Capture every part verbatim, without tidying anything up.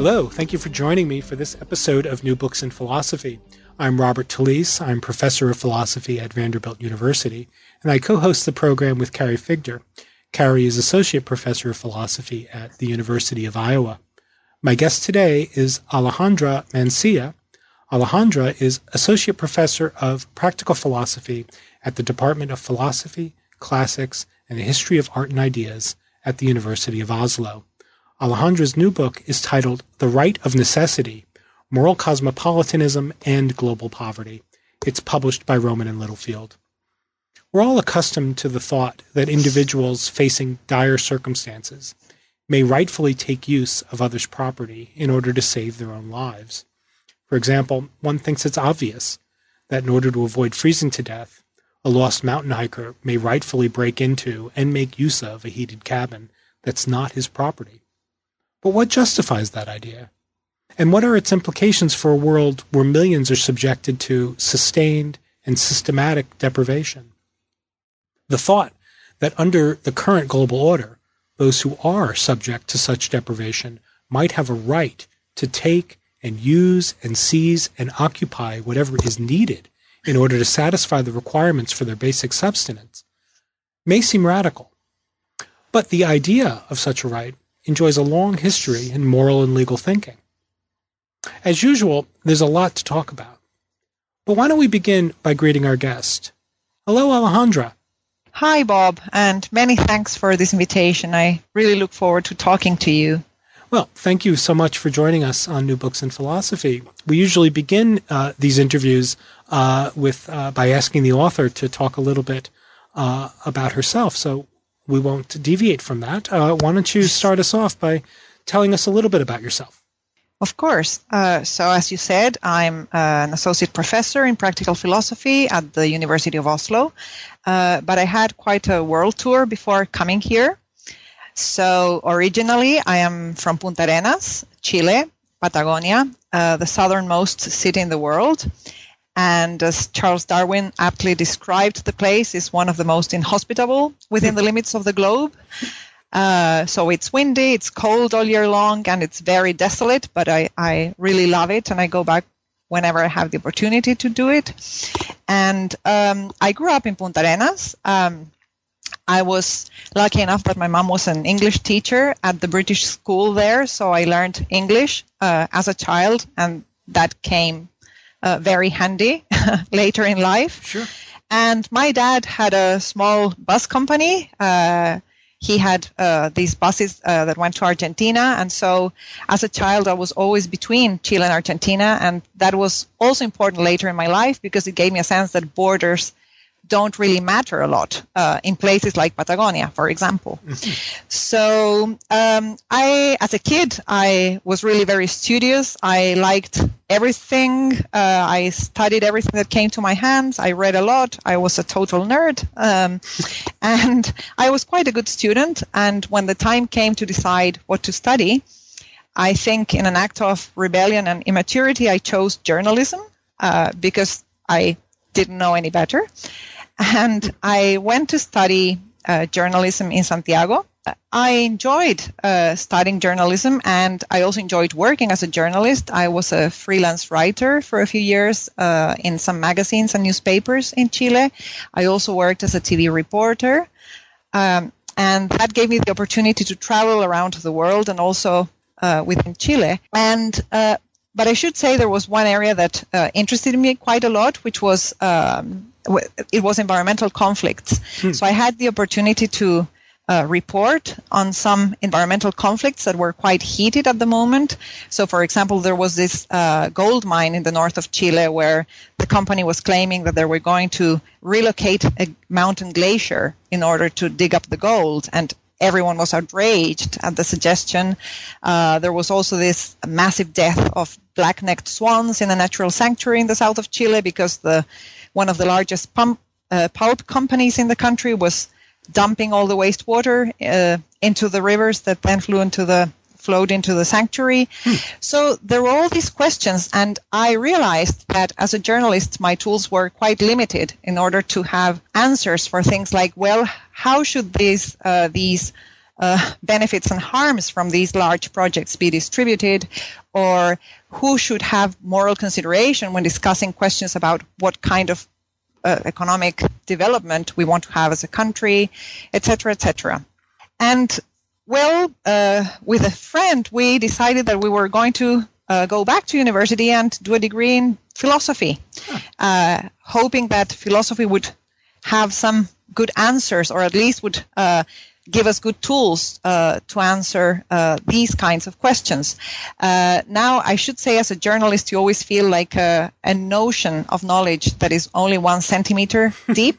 Hello, thank you for joining me for this episode of New Books in Philosophy. I'm Robert Talisse. I'm professor of philosophy at Vanderbilt University, and I co-host the program with Carrie Figdor. Carrie is associate professor of philosophy at the University of Iowa. My guest today is Alejandra Mancilla. Alejandra is associate professor of practical philosophy at the Department of Philosophy, Classics, and the History of Art and Ideas at the University of Oslo. Alejandra's new book is titled The Right of Necessity, Moral Cosmopolitanism and Global Poverty. It's published by Rowman and Littlefield. We're all accustomed to the thought that individuals facing dire circumstances may rightfully take use of others' property in order to save their own lives. For example, one thinks it's obvious that in order to avoid freezing to death, a lost mountain hiker may rightfully break into and make use of a heated cabin that's not his property. But what justifies that idea? And what are its implications for a world where millions are subjected to sustained and systematic deprivation? The thought that under the current global order, those who are subject to such deprivation might have a right to take and use and seize and occupy whatever is needed in order to satisfy the requirements for their basic subsistence may seem radical. But the idea of such a right enjoys a long history in moral and legal thinking. As usual, there's a lot to talk about. But why don't we begin by greeting our guest? Hello, Alejandra. Hi, Bob, and many thanks for this invitation. I really look forward to talking to you. Well, thank you so much for joining us on New Books in Philosophy. We usually begin uh, these interviews uh, with uh, by asking the author to talk a little bit uh, about herself. So we won't deviate from that. Uh, why don't you start us off by telling us a little bit about yourself? Of course. Uh, so as you said, I'm uh, an associate professor in practical philosophy at the University of Oslo, uh, but I had quite a world tour before coming here. So originally, I am from Punta Arenas, Chile, Patagonia, uh, the southernmost city in the world. And as Charles Darwin aptly described the place, is one of the most inhospitable within the limits of the globe. Uh, so it's windy, it's cold all year long, and it's very desolate, but I, I really love it, and I go back whenever I have the opportunity to do it. And um, I grew up in Punta Arenas. Um, I was lucky enough that my mom was an English teacher at the British school there, so I learned English uh, as a child, and that came Uh, very handy later in life. Sure. And my dad had a small bus company. Uh, he had uh, these buses uh, that went to Argentina. And so as a child, I was always between Chile and Argentina. And that was also important later in my life because it gave me a sense that borders don't really matter a lot uh, in places like Patagonia, for example. Mm-hmm. So um, I, as a kid, I was really very studious. I liked everything. Uh, I studied everything that came to my hands. I read a lot. I was a total nerd. Um, and I was quite a good student. And when the time came to decide what to study, I think in an act of rebellion and immaturity, I chose journalism uh, because I didn't know any better. And I went to study uh, journalism in Santiago. I enjoyed uh, studying journalism, and I also enjoyed working as a journalist. I was a freelance writer for a few years uh, in some magazines and newspapers in Chile. I also worked as a T V reporter, um, and that gave me the opportunity to travel around the world and also uh, within Chile. And uh, but I should say there was one area that uh, interested me quite a lot, which was um, it was environmental conflicts. Hmm. So I had the opportunity to uh, report on some environmental conflicts that were quite heated at the moment. So, for example, there was this uh, gold mine in the north of Chile where the company was claiming that they were going to relocate a mountain glacier in order to dig up the gold, and everyone was outraged at the suggestion. Uh, there was also this massive death of black-necked swans in a natural sanctuary in the south of Chile because the one of the largest pump, uh, pulp companies in the country was dumping all the wastewater uh, into the rivers that then flew into the flowed into the sanctuary. Hmm. So there were all these questions, and I realized that as a journalist, my tools were quite limited in order to have answers for things like, well, how should these uh, these uh, benefits and harms from these large projects be distributed, or who should have moral consideration when discussing questions about what kind of uh, economic development we want to have as a country, et cetera, et cetera. And well, uh, with a friend, we decided that we were going to uh, go back to university and do a degree in philosophy, huh. uh, hoping that philosophy would have some good answers, or at least would uh, give us good tools uh, to answer uh, these kinds of questions. Uh, now, I should say, as a journalist, you always feel like a, a notion of knowledge that is only one centimeter deep,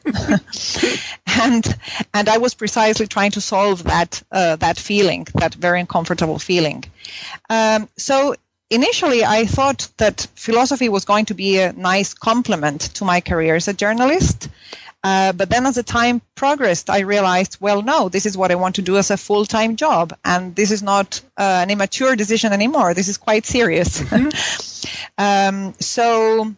and and I was precisely trying to solve that uh, that feeling, that very uncomfortable feeling. Um, so. Initially, I thought that philosophy was going to be a nice complement to my career as a journalist. Uh, but then as the time progressed, I realized, well, no, this is what I want to do as a full-time job. And this is not uh, an immature decision anymore. This is quite serious. Mm-hmm. um, so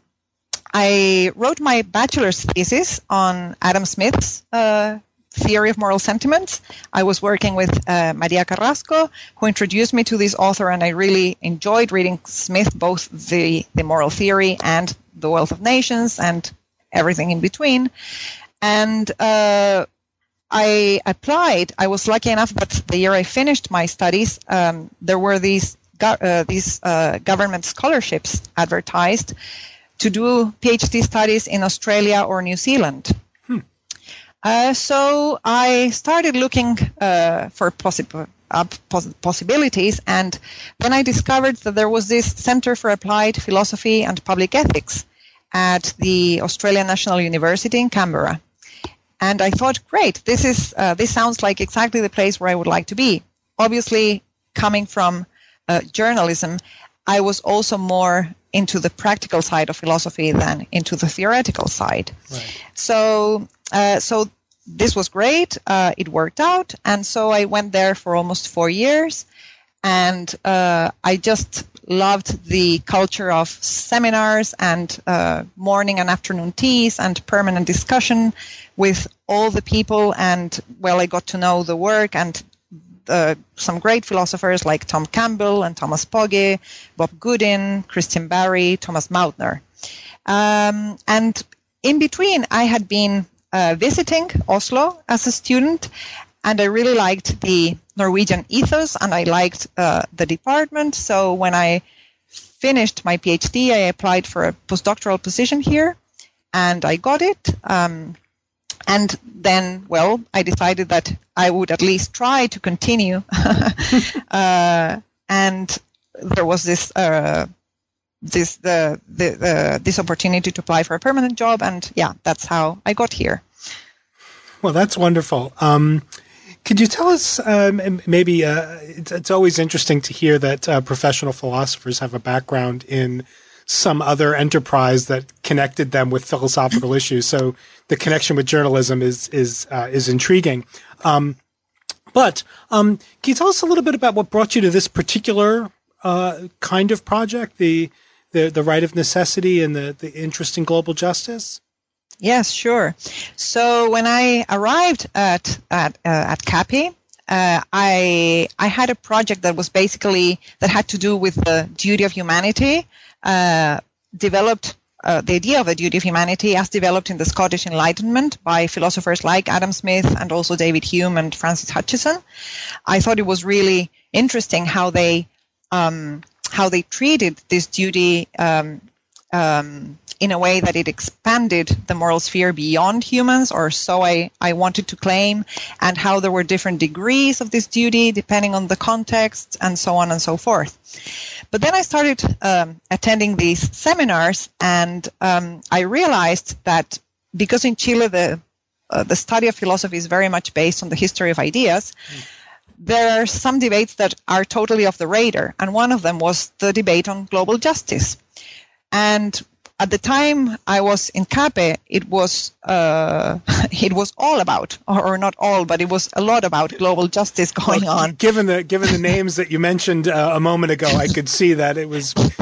I wrote my bachelor's thesis on Adam Smith's uh theory of moral sentiments. I was working with uh, Maria Carrasco, who introduced me to this author, and I really enjoyed reading Smith, both the, the moral theory and the Wealth of Nations and everything in between. And uh, I applied. I was lucky enough that the year I finished my studies, um, there were these, go- uh, these uh, government scholarships advertised to do PhD studies in Australia or New Zealand. Uh, so I started looking uh, for possi- uh, poss- possibilities, and then I discovered that there was this Center for Applied Philosophy and Public Ethics at the Australian National University in Canberra. And I thought, great, this is uh, this sounds like exactly the place where I would like to be. Obviously, coming from uh, journalism, I was also more into the practical side of philosophy than into the theoretical side. Right. So, uh, so this was great. Uh, it worked out, and so I went there for almost four years, and uh, I just loved the culture of seminars and uh, morning and afternoon teas and permanent discussion with all the people. And well, I got to know the work and Uh, some great philosophers like Tom Campbell and Thomas Pogge, Bob Goodin, Christian Barry, Thomas Mautner. Um, and in between, I had been uh, visiting Oslo as a student, and I really liked the Norwegian ethos, and I liked uh, the department. So when I finished my PhD, I applied for a postdoctoral position here, and I got it. Um, And then, well, I decided that I would at least try to continue. uh, and there was this uh, this the, the, the this opportunity to apply for a permanent job, and yeah, that's how I got here. Well, that's wonderful. Um, could you tell us, um, maybe uh, it's, it's always interesting to hear that uh, professional philosophers have a background in some other enterprise that connected them with philosophical issues. So the connection with journalism is is uh, is intriguing. Um, but um, can you tell us a little bit about what brought you to this particular uh, kind of project, the the the right of necessity and the the interest in global justice? Yes, sure. So when I arrived at at uh, at CAPI, uh, I I had a project that was basically that had to do with the duty of humanity. Uh, developed uh, the idea of a duty of humanity as developed in the Scottish Enlightenment by philosophers like Adam Smith and also David Hume and Francis Hutcheson. I thought it was really interesting how they um, how they treated this duty um, um, in a way that it expanded the moral sphere beyond humans, or so I, I wanted to claim, and how there were different degrees of this duty depending on the context, and so on and so forth. But then I started um, attending these seminars, and um, I realized that because in Chile the uh, the study of philosophy is very much based on the history of ideas, mm. there are some debates that are totally off the radar, and one of them was the debate on global justice. And at the time I was in CAPE, it was uh, it was all about, or not all, but it was a lot about global justice going well, on. Given the given the names that you mentioned uh, a moment ago, I could see that it was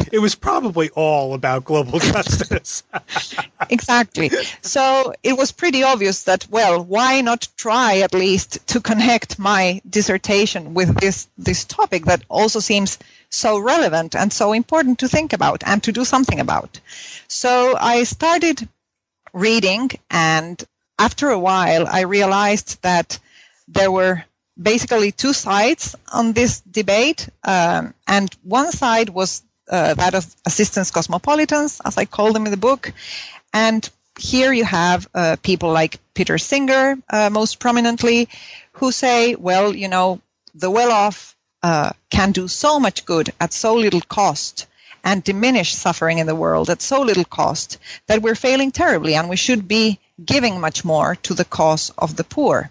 it was probably all about global justice. Exactly. So it was pretty obvious that, well, why not try at least to connect my dissertation with this, this topic that also seems so relevant and so important to think about and to do something about. So I started reading, and after a while I realized that there were basically two sides on this debate, um, and one side was uh, that of assistance cosmopolitans, as I call them in the book. And here you have uh, people like Peter Singer, uh, most prominently, who say, well, you know, the well-off uh, can do so much good at so little cost and diminish suffering in the world at so little cost that we're failing terribly, and we should be giving much more to the cause of the poor.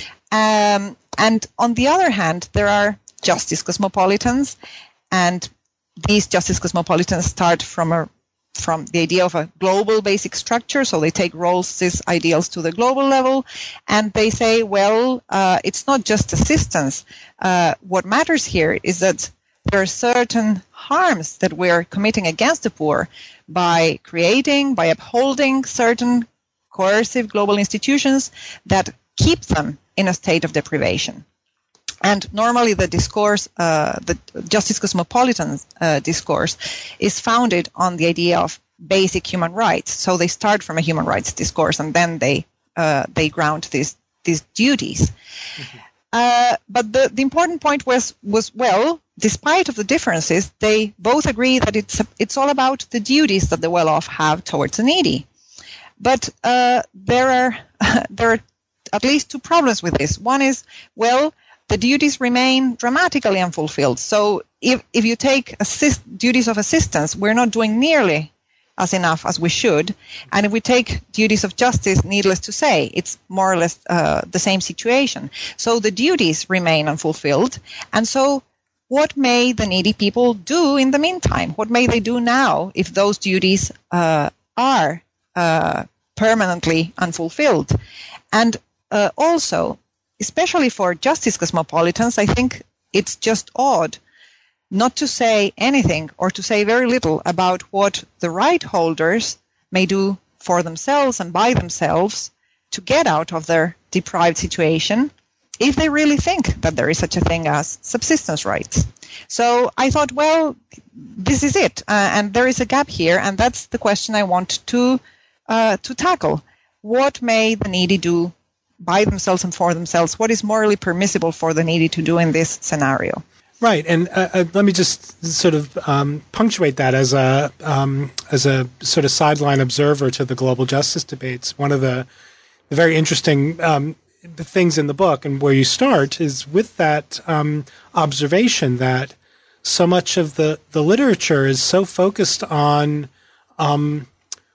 Um, and on the other hand, there are justice cosmopolitans, and these justice cosmopolitans start from a from the idea of a global basic structure. So they take Rawls's ideals to the global level, and they say, well, uh, it's not just assistance. Uh, what matters here is that there are certain harms that we're committing against the poor by creating, by upholding certain coercive global institutions that keep them in a state of deprivation. And normally the discourse, uh, the justice cosmopolitan uh, discourse, is founded on the idea of basic human rights. So they start from a human rights discourse, and then they uh, they ground these these duties. Mm-hmm. Uh, but the, the important point was was well, despite of the differences, they both agree that it's a, it's all about the duties that the well-off have towards the needy. But uh, there are there are at least two problems with this. One is, well, the duties remain dramatically unfulfilled. So if, if you take assist, duties of assistance, we're not doing nearly as enough as we should. And if we take duties of justice, needless to say, it's more or less uh, the same situation. So the duties remain unfulfilled. And so what may the needy people do in the meantime? What may they do now if those duties uh, are uh, permanently unfulfilled? And uh, also, especially for justice cosmopolitans, I think it's just odd not to say anything or to say very little about what the right holders may do for themselves and by themselves to get out of their deprived situation if they really think that there is such a thing as subsistence rights. So I thought, well, this is it, uh, and there is a gap here, and that's the question I want to uh, to tackle. What may the needy do by themselves and for themselves? What is morally permissible for the needy to do in this scenario? Right, and uh, uh, let me just sort of um, punctuate that as a um, as a sort of sideline observer to the global justice debates. One of the, the very interesting um, things in the book, and where you start, is with that um, observation that so much of the, the literature is so focused on um,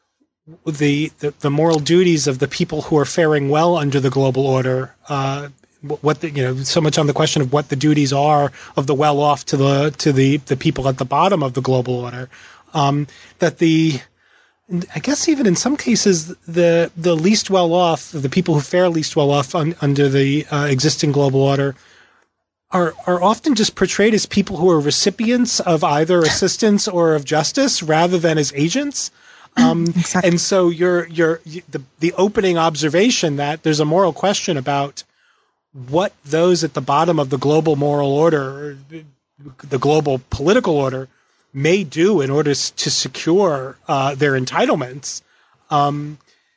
the, the the moral duties of the people who are faring well under the global order. Uh, what the, you know, so much on the question of what the duties are of the well-off to the to the, the people at the bottom of the global order, um, that the I guess even in some cases the the least well-off, the people who fare least well-off un, under the uh, existing global order, are are often just portrayed as people who are recipients of either assistance or of justice rather than as agents. Um, exactly. And so you're you're the the opening observation that there's a moral question about what those at the bottom of the global moral order, the global political order, may do in order to secure uh, their entitlements, um,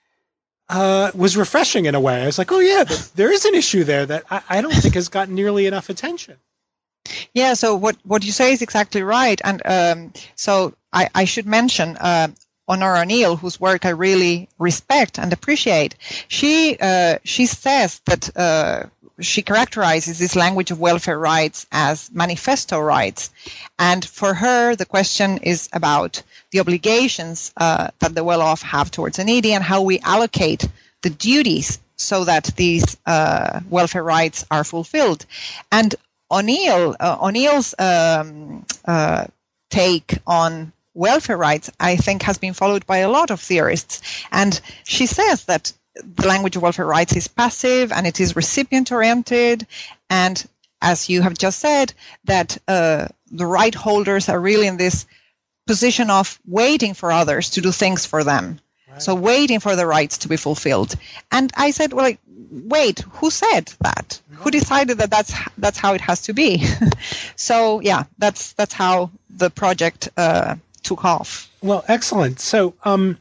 uh, was refreshing in a way. I was like, oh yeah, there is an issue there that I, I don't think has gotten nearly enough attention. Yeah, so what, what you say is exactly right. And um, so I, I should mention uh, Honora O'Neill, whose work I really respect and appreciate. She, uh, she says that uh, she characterizes this language of welfare rights as manifesto rights. And for her, the question is about the obligations uh, that the well-off have towards the needy and how we allocate the duties so that these uh, welfare rights are fulfilled. And O'Neill, uh, O'Neill's um, uh, take on welfare rights, I think, has been followed by a lot of theorists. And she says that the language of welfare rights is passive and it is recipient-oriented, and as you have just said, that uh, the right holders are really in this position of waiting for others to do things for them. Right. So waiting for the rights to be fulfilled. And I said, well, like, wait, who said that? Right. Who decided that that's that's how it has to be? So yeah, that's that's how the project uh, took off. Well, excellent. So um,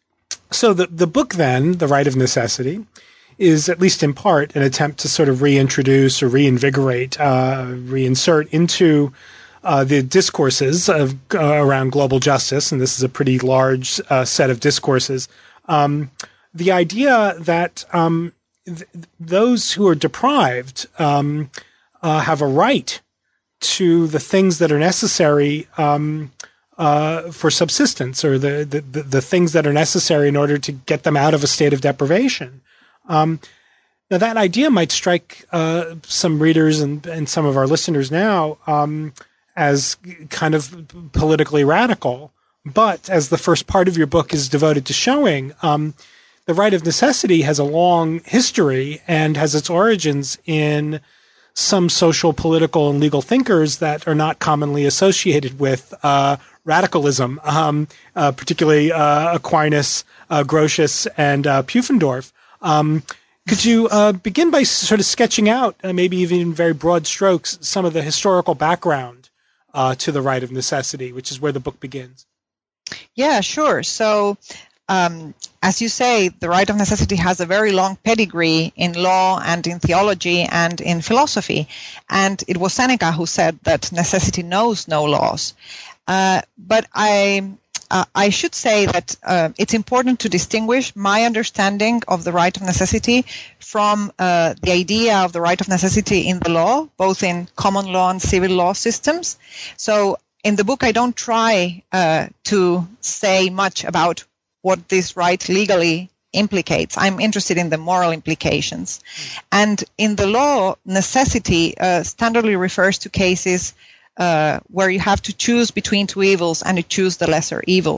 so the the book then, The Right of Necessity, is at least in part an attempt to sort of reintroduce or reinvigorate, uh, reinsert into Uh, the discourses of uh, around global justice, and this is a pretty large uh, set of discourses, um, the idea that um, th- those who are deprived um, uh, have a right to the things that are necessary um, uh, for subsistence, or the, the, the things that are necessary in order to get them out of a state of deprivation. Um, now, that idea might strike uh, some readers and, and some of our listeners now um, as kind of politically radical, but as the first part of your book is devoted to showing, um, the right of necessity has a long history and has its origins in some social, political, and legal thinkers that are not commonly associated with uh, radicalism, um, uh, particularly uh, Aquinas, uh, Grotius, and uh, Pufendorf. Um, Could you uh, begin by sort of sketching out, uh, maybe even in very broad strokes, some of the historical background Uh, to the right of necessity, which is where the book begins? Yeah, sure. So, um, as you say, the right of necessity has a very long pedigree in law and in theology and in philosophy. And it was Seneca who said that necessity knows no laws. Uh, but I... Uh, I should say that uh, it's important to distinguish my understanding of the right of necessity from uh, the idea of the right of necessity in the law, both in common law and civil law systems. So in the book, I don't try uh, to say much about what this right legally implicates. I'm interested in the moral implications. And in the law, necessity uh, standardly refers to cases Uh, where you have to choose between two evils and you choose the lesser evil.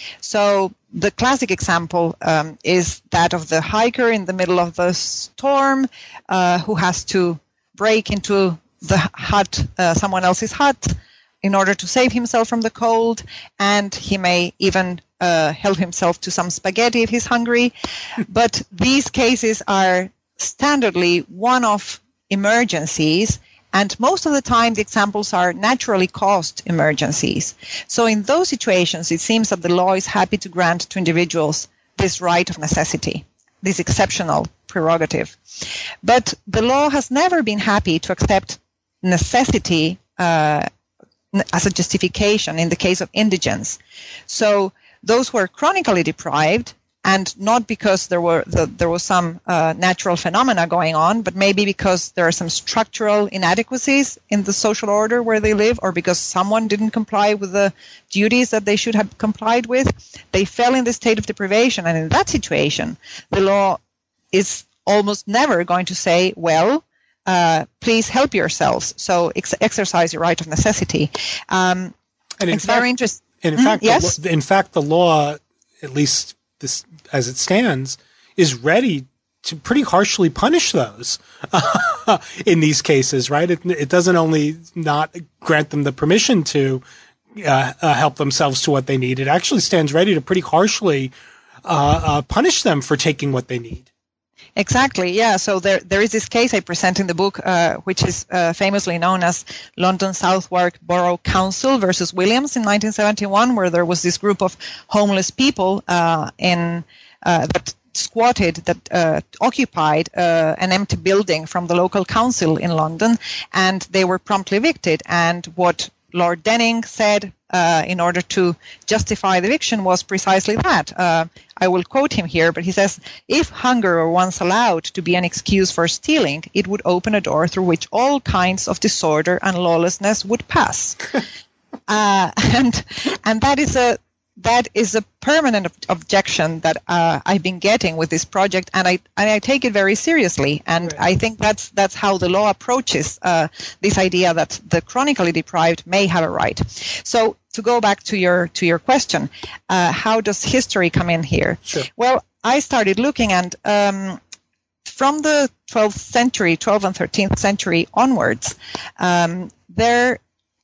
So the classic example um, is that of the hiker in the middle of the storm uh, who has to break into the hut, uh, someone else's hut, in order to save himself from the cold, and he may even uh, help himself to some spaghetti if he's hungry. But these cases are standardly one-off emergencies, and most of the time, the examples are naturally caused emergencies. So in those situations, it seems that the law is happy to grant to individuals this right of necessity, this exceptional prerogative. But the law has never been happy to accept necessity uh, as a justification in the case of indigence. So those who are chronically deprived, and not because there were the, there was some uh, natural phenomena going on, but maybe because there are some structural inadequacies in the social order where they live, or because someone didn't comply with the duties that they should have complied with, they fell in the state of deprivation. And in that situation, the law is almost never going to say, well, uh, please help yourselves, so ex- exercise your right of necessity. Um, and in it's fact, very interesting. In mm, fact, yes? the, in fact, the law, at least this, as it stands, is ready to pretty harshly punish those in these cases, right? It, it doesn't only not grant them the permission to uh, uh, help themselves to what they need, it actually stands ready to pretty harshly uh, uh, punish them for taking what they need. Exactly, yeah. So there, there is this case I present in the book, uh, which is uh, famously known as London Southwark Borough Council versus Williams in nineteen seventy-one, where there was this group of homeless people uh, in uh, that squatted, that uh, occupied uh, an empty building from the local council in London, and they were promptly evicted. And what Lord Denning said uh, in order to justify the eviction was precisely that. Uh, I will quote him here, but he says, if hunger were once allowed to be an excuse for stealing, it would open a door through which all kinds of disorder and lawlessness would pass. uh, and and that is a that is a permanent ob- objection that uh, I've been getting with this project, and I and I take it very seriously. And right. I think that's that's how the law approaches uh, this idea that the chronically deprived may have a right. So to go back to your to your question, uh, how does history come in here? Sure. Well, I started looking, and um, from the twelfth century, twelfth and thirteenth century onwards, um, there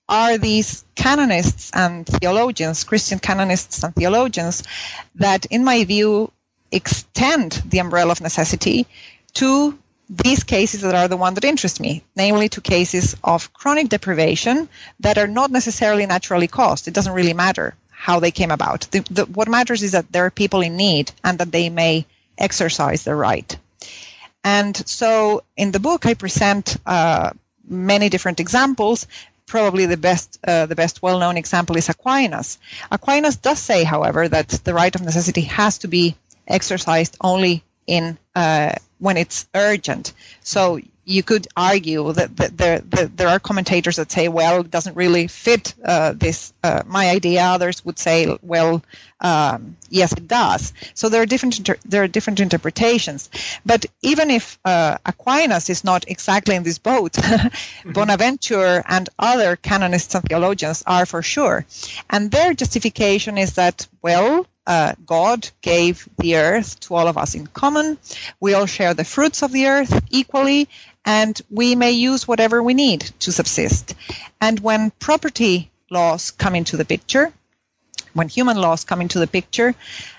are these canonists and theologians, Christian canonists and theologians, that, in my view, extend the umbrella of necessity to these cases that are the one that interest me, namely to cases of chronic deprivation that are not necessarily naturally caused. It doesn't really matter how they came about. The, the, what matters is that there are people in need and that they may exercise their right. And so in the book, I present uh, many different examples. Probably the best, uh, the best well-known example is Aquinas. Aquinas does say, however, that the right of necessity has to be exercised only in uh, when it's urgent. So you could argue that, that there, that there are commentators that say, well, it doesn't really fit uh, this uh, my idea. Others would say, well, um, yes, it does. So there are different inter- there are different interpretations. But even if uh, Aquinas is not exactly in this boat, mm-hmm. Bonaventure and other canonists and theologians are for sure. And their justification is that, well, Uh, God gave the earth to all of us in common. We all share the fruits of the earth equally, and we may use whatever we need to subsist. And when property laws come into the picture, when human laws come into the picture,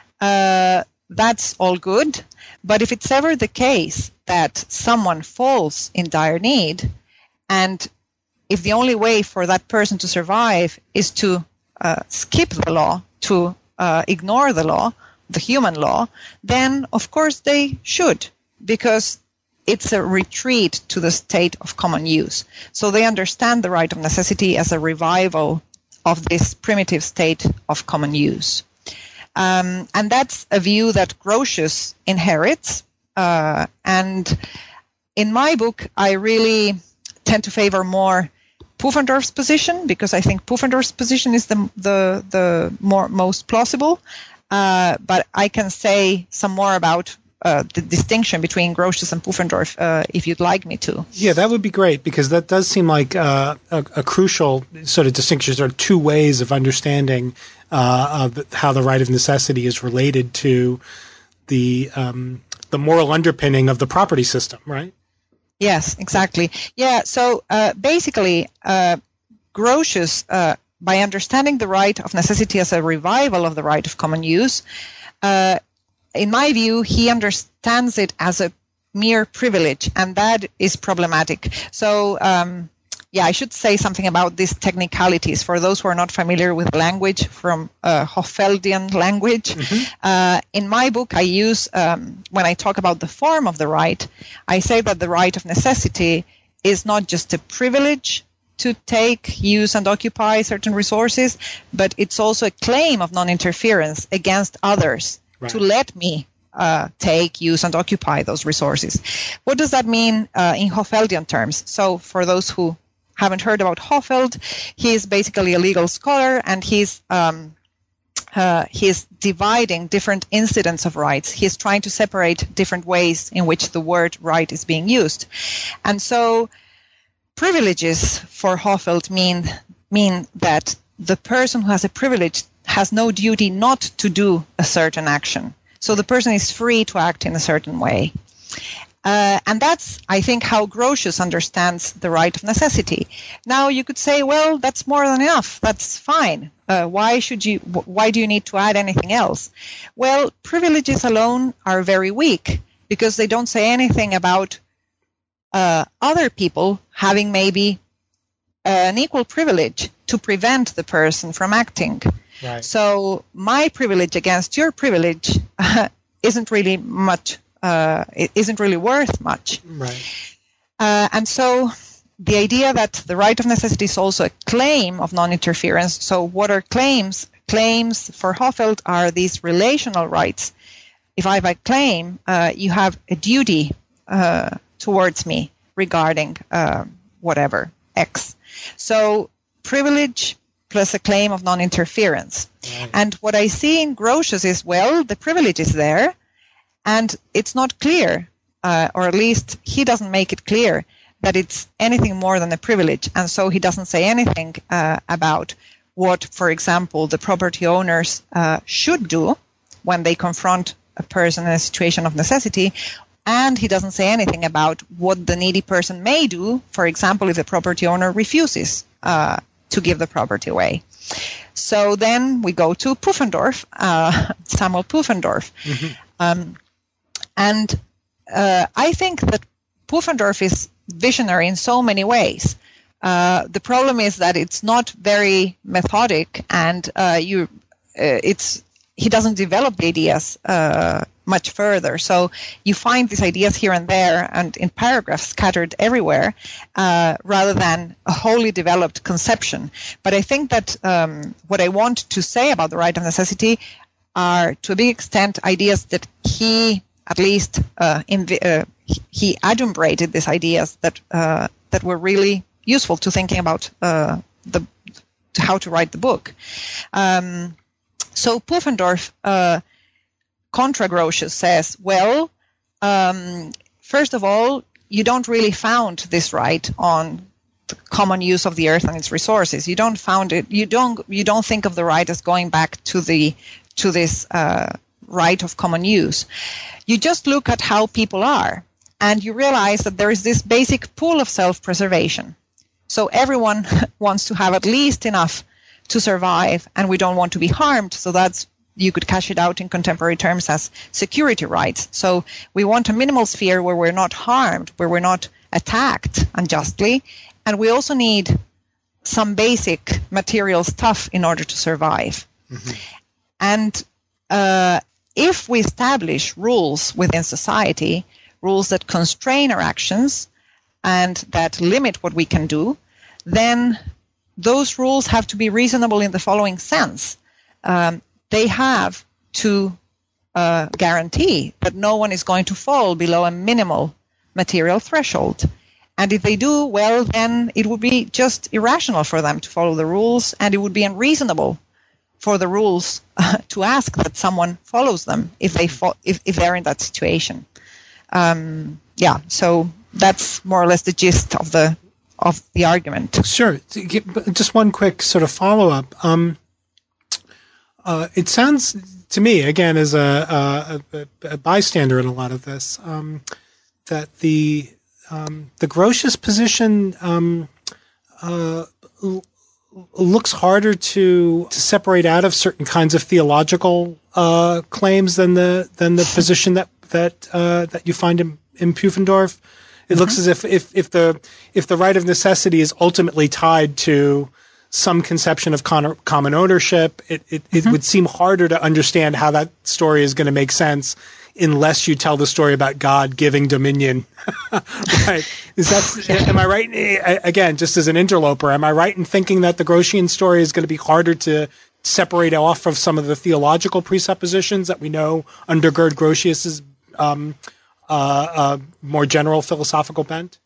uh, that's all good. But if it's ever the case that someone falls in dire need, and if the only way for that person to survive is to uh, skip the law, to Uh, ignore the law, the human law, then of course they should, because it's a retreat to the state of common use. So they understand the right of necessity as a revival of this primitive state of common use. Um, and that's a view that Grotius inherits. Uh, and in my book, I really tend to favor more Pufendorf's position, because I think Pufendorf's position is the the, the more most plausible. Uh, but I can say some more about uh, the distinction between Grotius and Pufendorf uh, if you'd like me to. Yeah, that would be great, because that does seem like uh, a, a crucial sort of distinction. There are two ways of understanding uh, of how the right of necessity is related to the um, the moral underpinning of the property system, right? Yes, exactly. Yeah, so uh, basically, uh, Grotius, uh, by understanding the right of necessity as a revival of the right of common use, uh, in my view, he understands it as a mere privilege, and that is problematic. So, um, yeah, I should say something about these technicalities for those who are not familiar with language from uh, Hofeldian language. Mm-hmm. Uh, in my book, I use, um, when I talk about the form of the right, I say that the right of necessity is not just a privilege to take, use, and occupy certain resources, but it's also a claim of non-interference against others right. to let me uh, take, use, and occupy those resources. What does that mean uh, in Hofeldian terms? So for those who haven't heard about Hofeld, he is basically a legal scholar, and he's um, uh, he's dividing different incidents of rights. He's trying to separate different ways in which the word right is being used. And so privileges for Hofeld mean mean that the person who has a privilege has no duty not to do a certain action. So the person is free to act in a certain way. Uh, and that's, I think, how Grotius understands the right of necessity. Now, you could say, well, that's more than enough. That's fine. Uh, why should you? Why do you need to add anything else? Well, privileges alone are very weak, because they don't say anything about uh, other people having maybe an equal privilege to prevent the person from acting. Right. So my privilege against your privilege uh, isn't really much. Uh, it isn't really worth much. Right. Uh, and so the idea that the right of necessity is also a claim of non-interference. So what are claims? Claims for Hofeld are these relational rights. If I have a claim, uh, you have a duty uh, towards me regarding uh, whatever, X. So privilege plus a claim of non-interference. Right. And what I see in Grotius is, well, the privilege is there, and it's not clear, uh, or at least he doesn't make it clear, that it's anything more than a privilege. And so he doesn't say anything uh, about what, for example, the property owners uh, should do when they confront a person in a situation of necessity. And he doesn't say anything about what the needy person may do, for example, if the property owner refuses uh, to give the property away. So then we go to Pufendorf, uh, Samuel Pufendorf. Mm-hmm. Um, and uh, I think that Pufendorf is visionary in so many ways. Uh, the problem is that it's not very methodic, and uh, you, uh, it's he doesn't develop the ideas uh, much further. So you find these ideas here and there and in paragraphs scattered everywhere, uh, rather than a wholly developed conception. But I think that um, what I want to say about the right of necessity are, to a big extent, ideas that he, at least, uh, inv- uh, he adumbrated these ideas that uh, that were really useful to thinking about uh, the to how to write the book. Um, so Pufendorf, uh, contra Grotius, says, well, um, first of all, you don't really found this right on the common use of the earth and its resources. You don't found it. You don't. You don't think of the right as going back to the to this uh, right of common use. You just look at how people are, and you realize that there is this basic pool of self-preservation. So everyone wants to have at least enough to survive, and we don't want to be harmed. So that's, you could cash it out in contemporary terms as security rights. So we want a minimal sphere where we're not harmed, where we're not attacked unjustly, and we also need some basic material stuff in order to survive. Mm-hmm. And uh, if we establish rules within society, rules that constrain our actions and that limit what we can do, then those rules have to be reasonable in the following sense. Um, they have to uh, guarantee that no one is going to fall below a minimal material threshold. And if they do, well, then it would be just irrational for them to follow the rules, and it would be unreasonable for the rules uh, to ask that someone follows them if they fo- if, if they're in that situation. Um, yeah, so that's more or less the gist of the of the argument. Sure. Just one quick sort of follow-up. Um, uh, it sounds to me, again, as a, a, a bystander in a lot of this, um, that the um, the Grotius position um, uh, l- looks harder to to separate out of certain kinds of theological uh, claims than the than the position that that uh, that you find in, in Pufendorf. It mm-hmm. looks as if, if, if the if the right of necessity is ultimately tied to some conception of con- common ownership, it, it, mm-hmm. it would seem harder to understand how that story is going to make sense unless you tell the story about God giving dominion. Right? Is that yeah. Am I right? Again, just as an interloper, am I right in thinking that the Grotian story is going to be harder to separate off of some of the theological presuppositions that we know undergird Grotius's um, Uh, uh, more general philosophical bent?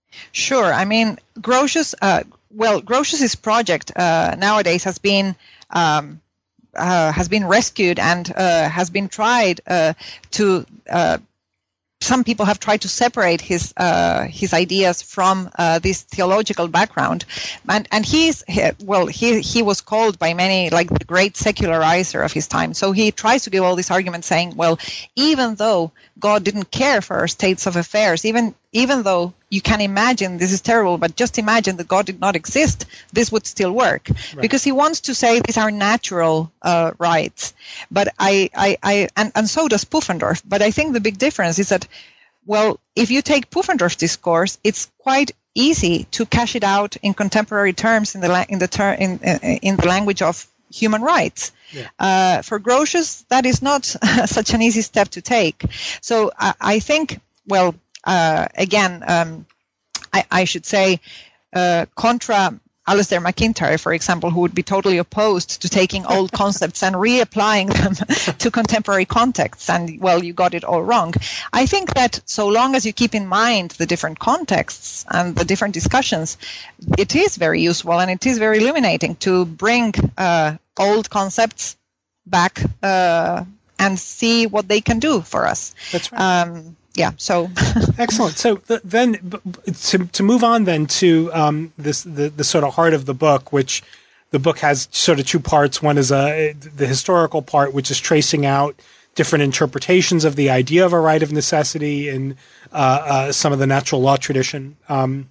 Sure. I mean, Grotius, uh, well, Grotius's project uh, nowadays has been um, uh, has been rescued and uh, has been tried uh, to. Uh, some people have tried to separate his uh, his ideas from uh, this theological background, and and he's well he he was called by many like the great secularizer of his time. So he tries to give all these arguments saying, well, even though God didn't care for our states of affairs, even even though you can imagine this is terrible, but just imagine that God did not exist, this would still work. Right. Because he wants to say these are natural uh, rights. But I, I, I and, and so does Pufendorf. But I think the big difference is that, well, if you take Pufendorf's discourse, it's quite easy to cash it out in contemporary terms in the la- in the ter- in, in the language of human rights. Yeah. Uh, for Grotius, that is not such an easy step to take. So I, I think, well, uh, again, um, I, I should say, uh, contra Alistair MacIntyre, for example, who would be totally opposed to taking old concepts and reapplying them to contemporary contexts, and, well, you got it all wrong. I think that so long as you keep in mind the different contexts and the different discussions, it is very useful and it is very illuminating to bring uh, old concepts back uh, and see what they can do for us. That's right. Um, yeah, so excellent. So th- then, b- to to move on then to um, this the, the sort of heart of the book, which the book has sort of two parts. One is a the historical part, which is tracing out different interpretations of the idea of a right of necessity in uh, uh, some of the natural law tradition, um,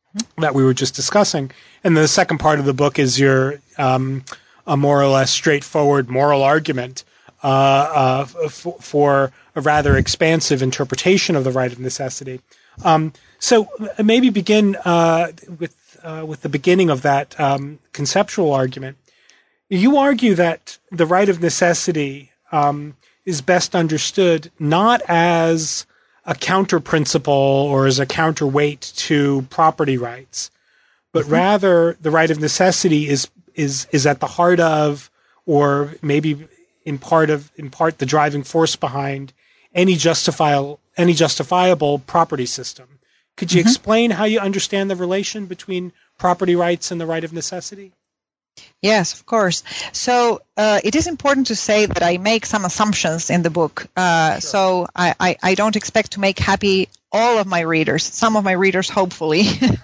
that we were just discussing. And the second part of the book is your um, a more or less straightforward moral argument uh, uh, f- for a rather expansive interpretation of the right of necessity. Um, so maybe begin uh, with uh, with the beginning of that um, conceptual argument. You argue that the right of necessity um, is best understood not as a counter principle or as a counterweight to property rights, but mm-hmm. rather the right of necessity is is is at the heart of, or maybe in part of in part the driving force behind any justifiable any justifiable property system. Could you mm-hmm. explain how you understand the relation between property rights and the right of necessity? Yes, of course. So uh, it is important to say that I make some assumptions in the book. Uh, sure. So I, I, I don't expect to make happy all of my readers, some of my readers, hopefully.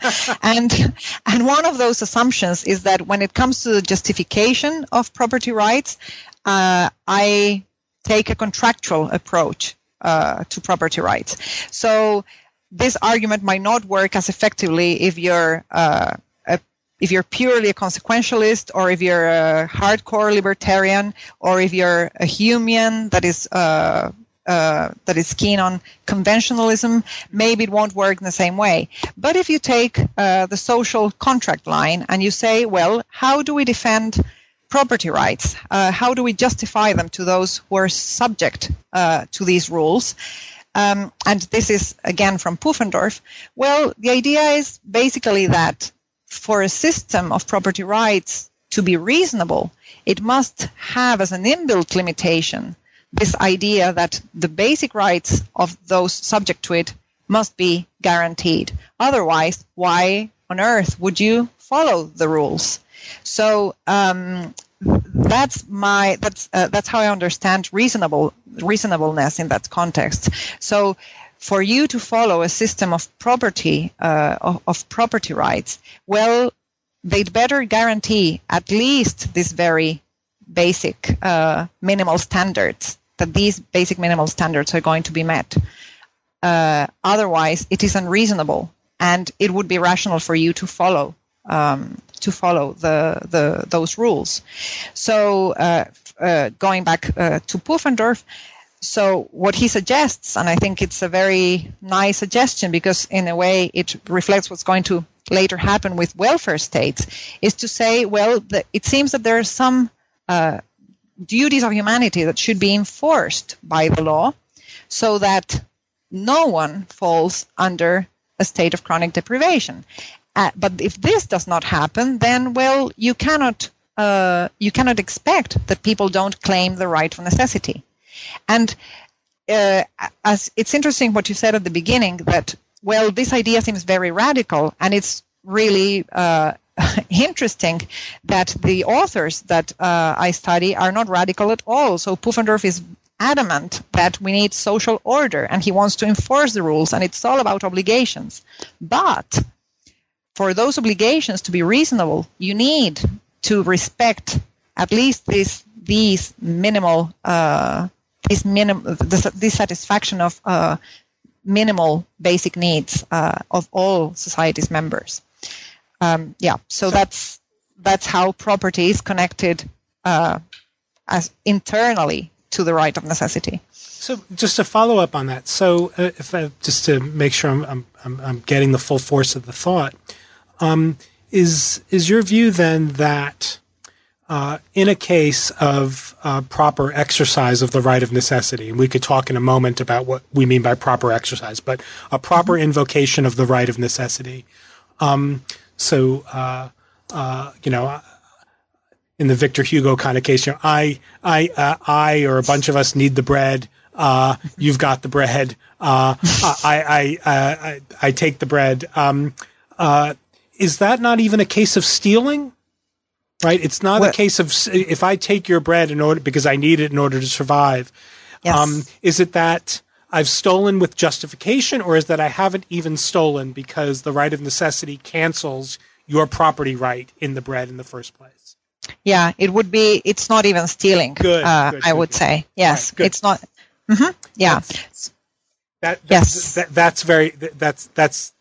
and and one of those assumptions is that when it comes to the justification of property rights, uh, I take a contractual approach uh, to property rights. So this argument might not work as effectively if you're uh, a if you're purely a consequentialist, or if you're a hardcore libertarian, or if you're a Humean that is uh, uh, that is keen on conventionalism, maybe it won't work in the same way. But if you take uh, the social contract line and you say, well, how do we defend property rights? Uh, how do we justify them to those who are subject uh, to these rules? Um, and this is, again, from Pufendorf. Well, the idea is basically that for a system of property rights to be reasonable, it must have as an inbuilt limitation this idea that the basic rights of those subject to it must be guaranteed. Otherwise, why on earth would you follow the rules? So um, that's my that's uh, that's how I understand reasonable reasonableness in that context. So for you to follow a system of property uh, of, of property rights, well, they'd better guarantee at least this very basic uh, minimal standards, that these basic minimal standards are going to be met. Uh, otherwise, it is unreasonable, and it would be rational for you to follow um, to follow the, the those rules. So uh, uh, going back uh, to Pufendorf, so what he suggests, and I think it's a very nice suggestion because in a way it reflects what's going to later happen with welfare states, is to say, well, the, it seems that there are some uh, duties of humanity that should be enforced by the law so that no one falls under a state of chronic deprivation. Uh, but if this does not happen, then, well, you cannot uh, you cannot expect that people don't claim the right of necessity. And uh, as it's interesting what you said at the beginning, that, well, this idea seems very radical, and it's really uh, interesting that the authors that uh, I study are not radical at all. So Pufendorf is adamant that we need social order, and he wants to enforce the rules, and it's all about obligations. But for those obligations to be reasonable, you need to respect at least this, these minimal uh, This minim, the dissatisfaction of uh, minimal basic needs uh, of all society's members. Um, yeah, so that's that's how property is connected uh, as internally to the right of necessity. So just to follow up on that, so uh, if I, just to make sure I'm, I'm I'm getting the full force of the thought, um, is is your view then that Uh, in a case of uh, proper exercise of the right of necessity, and we could talk in a moment about what we mean by proper exercise, but a proper invocation of the right of necessity. Um, so, uh, uh, you know, in the Victor Hugo kind of case, you know, I, I, uh, I, or a bunch of us need the bread. Uh, you've got the bread. Uh, I, I, I, I, I take the bread. Um, uh, is that not even a case of stealing? Right, it's not well, a case of if I take your bread in order because I need it in order to survive. Yes. Um, is it that I've stolen with justification, or is that I haven't even stolen because the right of necessity cancels your property right in the bread in the first place? Yeah, it would be. It's not even stealing. Good. Uh, good I good, would good. say yes. Right, it's not. Mm-hmm, yeah. That's, that, that, yes. That, that's very. That's that's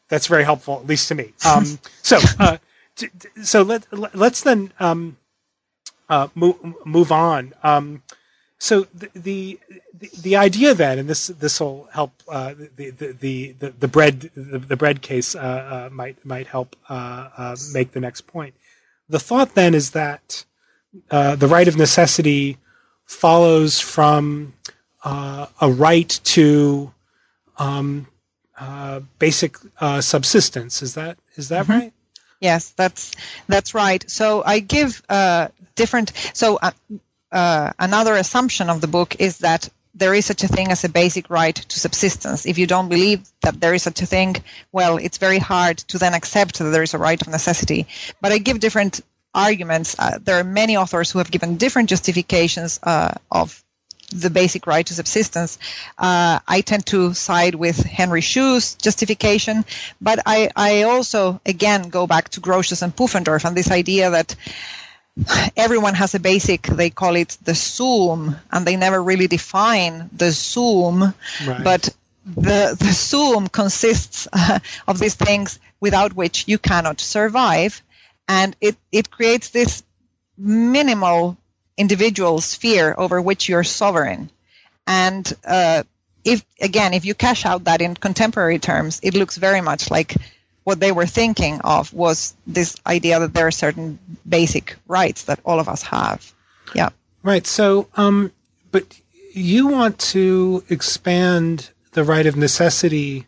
That's very helpful, at least to me. Um, so, uh, t- t- so let, let's then um, uh, move, move on. Um, so the, the the idea then, and this this will help. Uh, the, the the the bread the, the bread case uh, uh, might might help uh, uh, make the next point. The thought then is that uh, the right of necessity follows from uh, a right to um, uh, basic uh, subsistence. Is that is that mm-hmm. right? Yes, that's that's right. So I give uh, different. So uh, uh, another assumption of the book is that there is such a thing as a basic right to subsistence. If you don't believe that there is such a thing, well, it's very hard to then accept that there is a right of necessity. But I give different arguments. Uh, there are many authors who have given different justifications uh, of the basic right to subsistence. Uh, I tend to side with Henry Schu's justification, but I, I also, again, go back to Grotius and Pufendorf and this idea that everyone has a basic, they call it the sum, and they never really define the sum, right. But the, the sum consists uh, of these things without which you cannot survive, and it, it creates this minimal individual sphere over which you're sovereign. And uh, if again, if you cash out that in contemporary terms, it looks very much like what they were thinking of was this idea that there are certain basic rights that all of us have. Yeah. Right. So, um, but you want to expand the right of necessity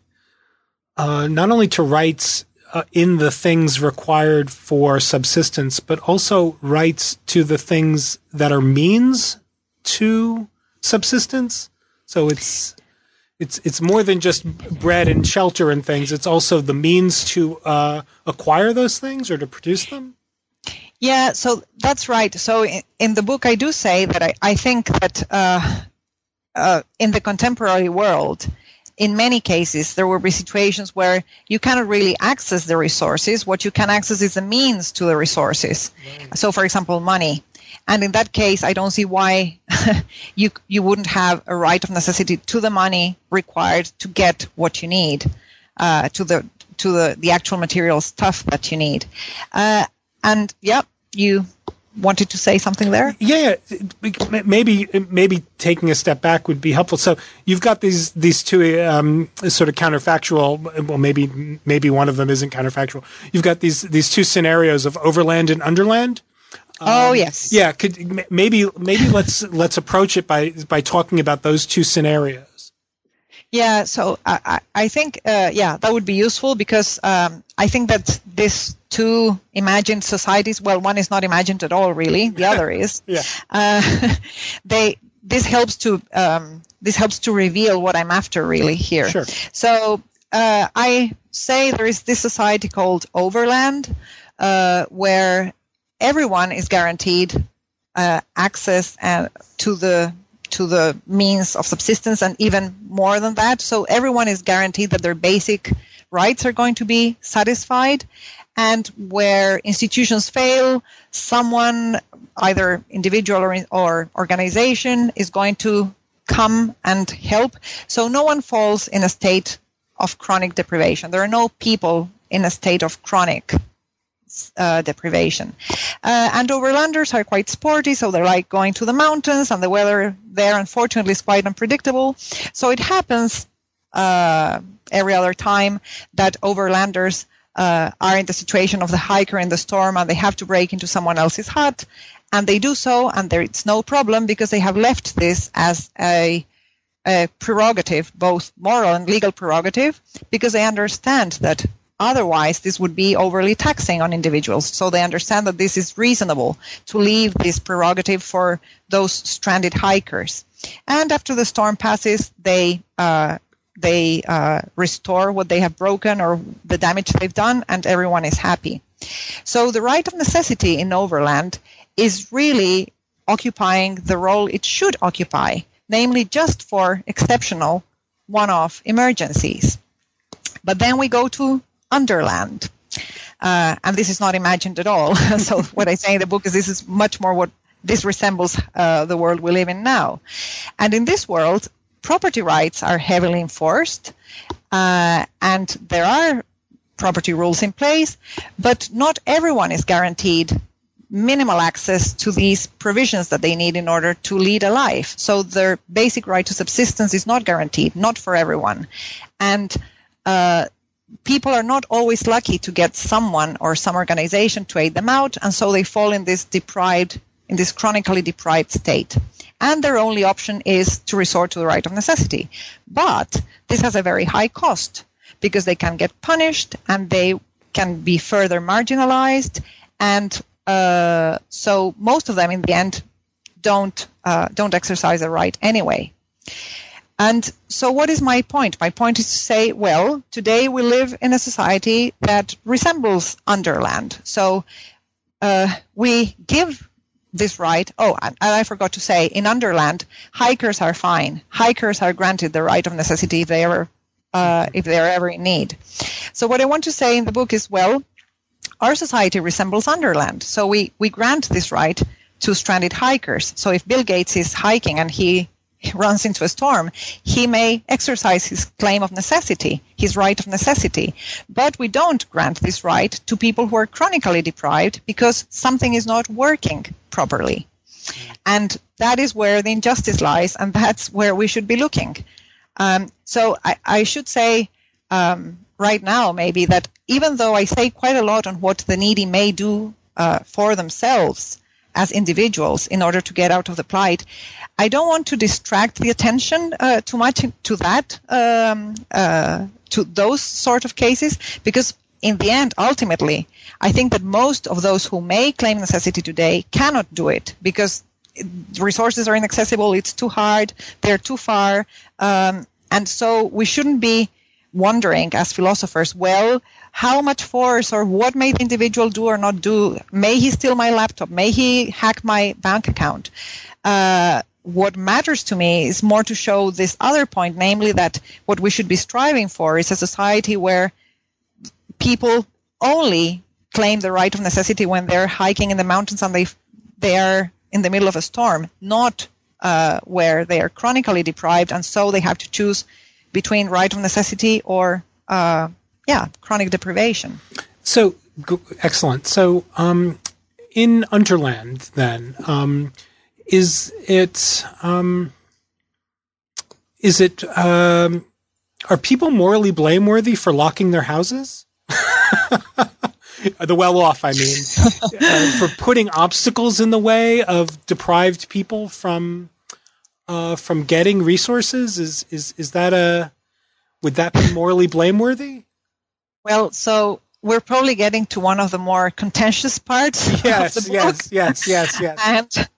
uh, not only to rights uh, in the things required for subsistence, but also rights to the things that are means to subsistence. So it's it's it's more than just bread and shelter and things. It's also the means to uh, acquire those things or to produce them. Yeah, so that's right. So in, in the book, I do say that I, I think that uh, uh, in the contemporary world, in many cases, there will be situations where you cannot really access the resources. What you can access is the means to the resources. Right. So, for example, money. And in that case, I don't see why you you wouldn't have a right of necessity to the money required to get what you need, uh, to the to the, the actual material stuff that you need. Uh, and yeah, you wanted to say something there? Yeah, maybe maybe taking a step back would be helpful. So you've got these these two um, sort of counterfactual. Well, maybe maybe one of them isn't counterfactual. You've got these these two scenarios of overland and underland. Um, oh yes. Yeah. Could maybe maybe let's let's approach it by by talking about those two scenarios. Yeah. So I I think uh, yeah that would be useful because um, I think that these two imagined societies. Well, one is not imagined at all, really. The other is. Yeah. Uh, they this helps to um, this helps to reveal what I'm after really here. Sure. So uh, I say there is this society called overland uh, where everyone is guaranteed uh, access uh, to the to the means of subsistence, and even more than that. So everyone is guaranteed that their basic rights are going to be satisfied. And where institutions fail, someone, either individual or, or organization, is going to come and help. So no one falls in a state of chronic deprivation. There are no people in a state of chronic Uh, deprivation. Uh, and overlanders are quite sporty, so they're like going to the mountains, and the weather there, unfortunately, is quite unpredictable. So it happens uh, every other time that overlanders uh, are in the situation of the hiker in the storm, and they have to break into someone else's hut, and they do so, and there it's no problem because they have left this as a, a prerogative, both moral and legal prerogative, because they understand that otherwise, this would be overly taxing on individuals. So they understand that this is reasonable to leave this prerogative for those stranded hikers. And after the storm passes, they uh, they uh, restore what they have broken or the damage they've done, and everyone is happy. So the right of necessity in overland is really occupying the role it should occupy, namely just for exceptional one-off emergencies. But then we go to underland. Uh, and this is not imagined at all. So what I say in the book is this is much more what this resembles uh, the world we live in now. And in this world, property rights are heavily enforced. Uh, and there are property rules in place, but not everyone is guaranteed minimal access to these provisions that they need in order to lead a life. So their basic right to subsistence is not guaranteed, not for everyone. And uh, people are not always lucky to get someone or some organization to aid them out, and so they fall in this deprived, in this chronically deprived state. And their only option is to resort to the right of necessity. But this has a very high cost, because they can get punished and they can be further marginalized, and uh, so most of them in the end don't uh, don't exercise the right anyway. And so what is my point? My point is to say, well, today we live in a society that resembles Underland. So uh, we give this right. Oh, and I forgot to say, in Underland, hikers are fine. Hikers are granted the right of necessity if they ever, uh, if they are ever in need. So what I want to say in the book is, well, our society resembles Underland. So we, we grant this right to stranded hikers. So if Bill Gates is hiking and he runs into a storm, he may exercise his claim of necessity, his right of necessity. But we don't grant this right to people who are chronically deprived because something is not working properly. And that is where the injustice lies, and that's where we should be looking. Um, so I, I should say um, right now maybe that even though I say quite a lot on what the needy may do uh, for themselves as individuals in order to get out of the plight, I don't want to distract the attention uh, too much to that, um, uh, to those sort of cases, because in the end, ultimately, I think that most of those who may claim necessity today cannot do it because resources are inaccessible, it's too hard, they're too far, um, and so we shouldn't be wondering as philosophers, well, how much force or what may the individual do or not do? May he steal my laptop? May he hack my bank account? Uh, what matters to me is more to show this other point, namely that what we should be striving for is a society where people only claim the right of necessity when they're hiking in the mountains and they they are in the middle of a storm, not uh, where they are chronically deprived and so they have to choose between right of necessity or uh, yeah, chronic deprivation. So, g- excellent. So, um, in Underland, then, um, is it, um, is it, um, are people morally blameworthy for locking their houses? The well-off, I mean, uh, for putting obstacles in the way of deprived people from, uh, from getting resources? Is, is, is that a, would that be morally blameworthy? Well, so we're probably getting to one of the more contentious parts yes, of the book. Yes, yes, yes, yes. And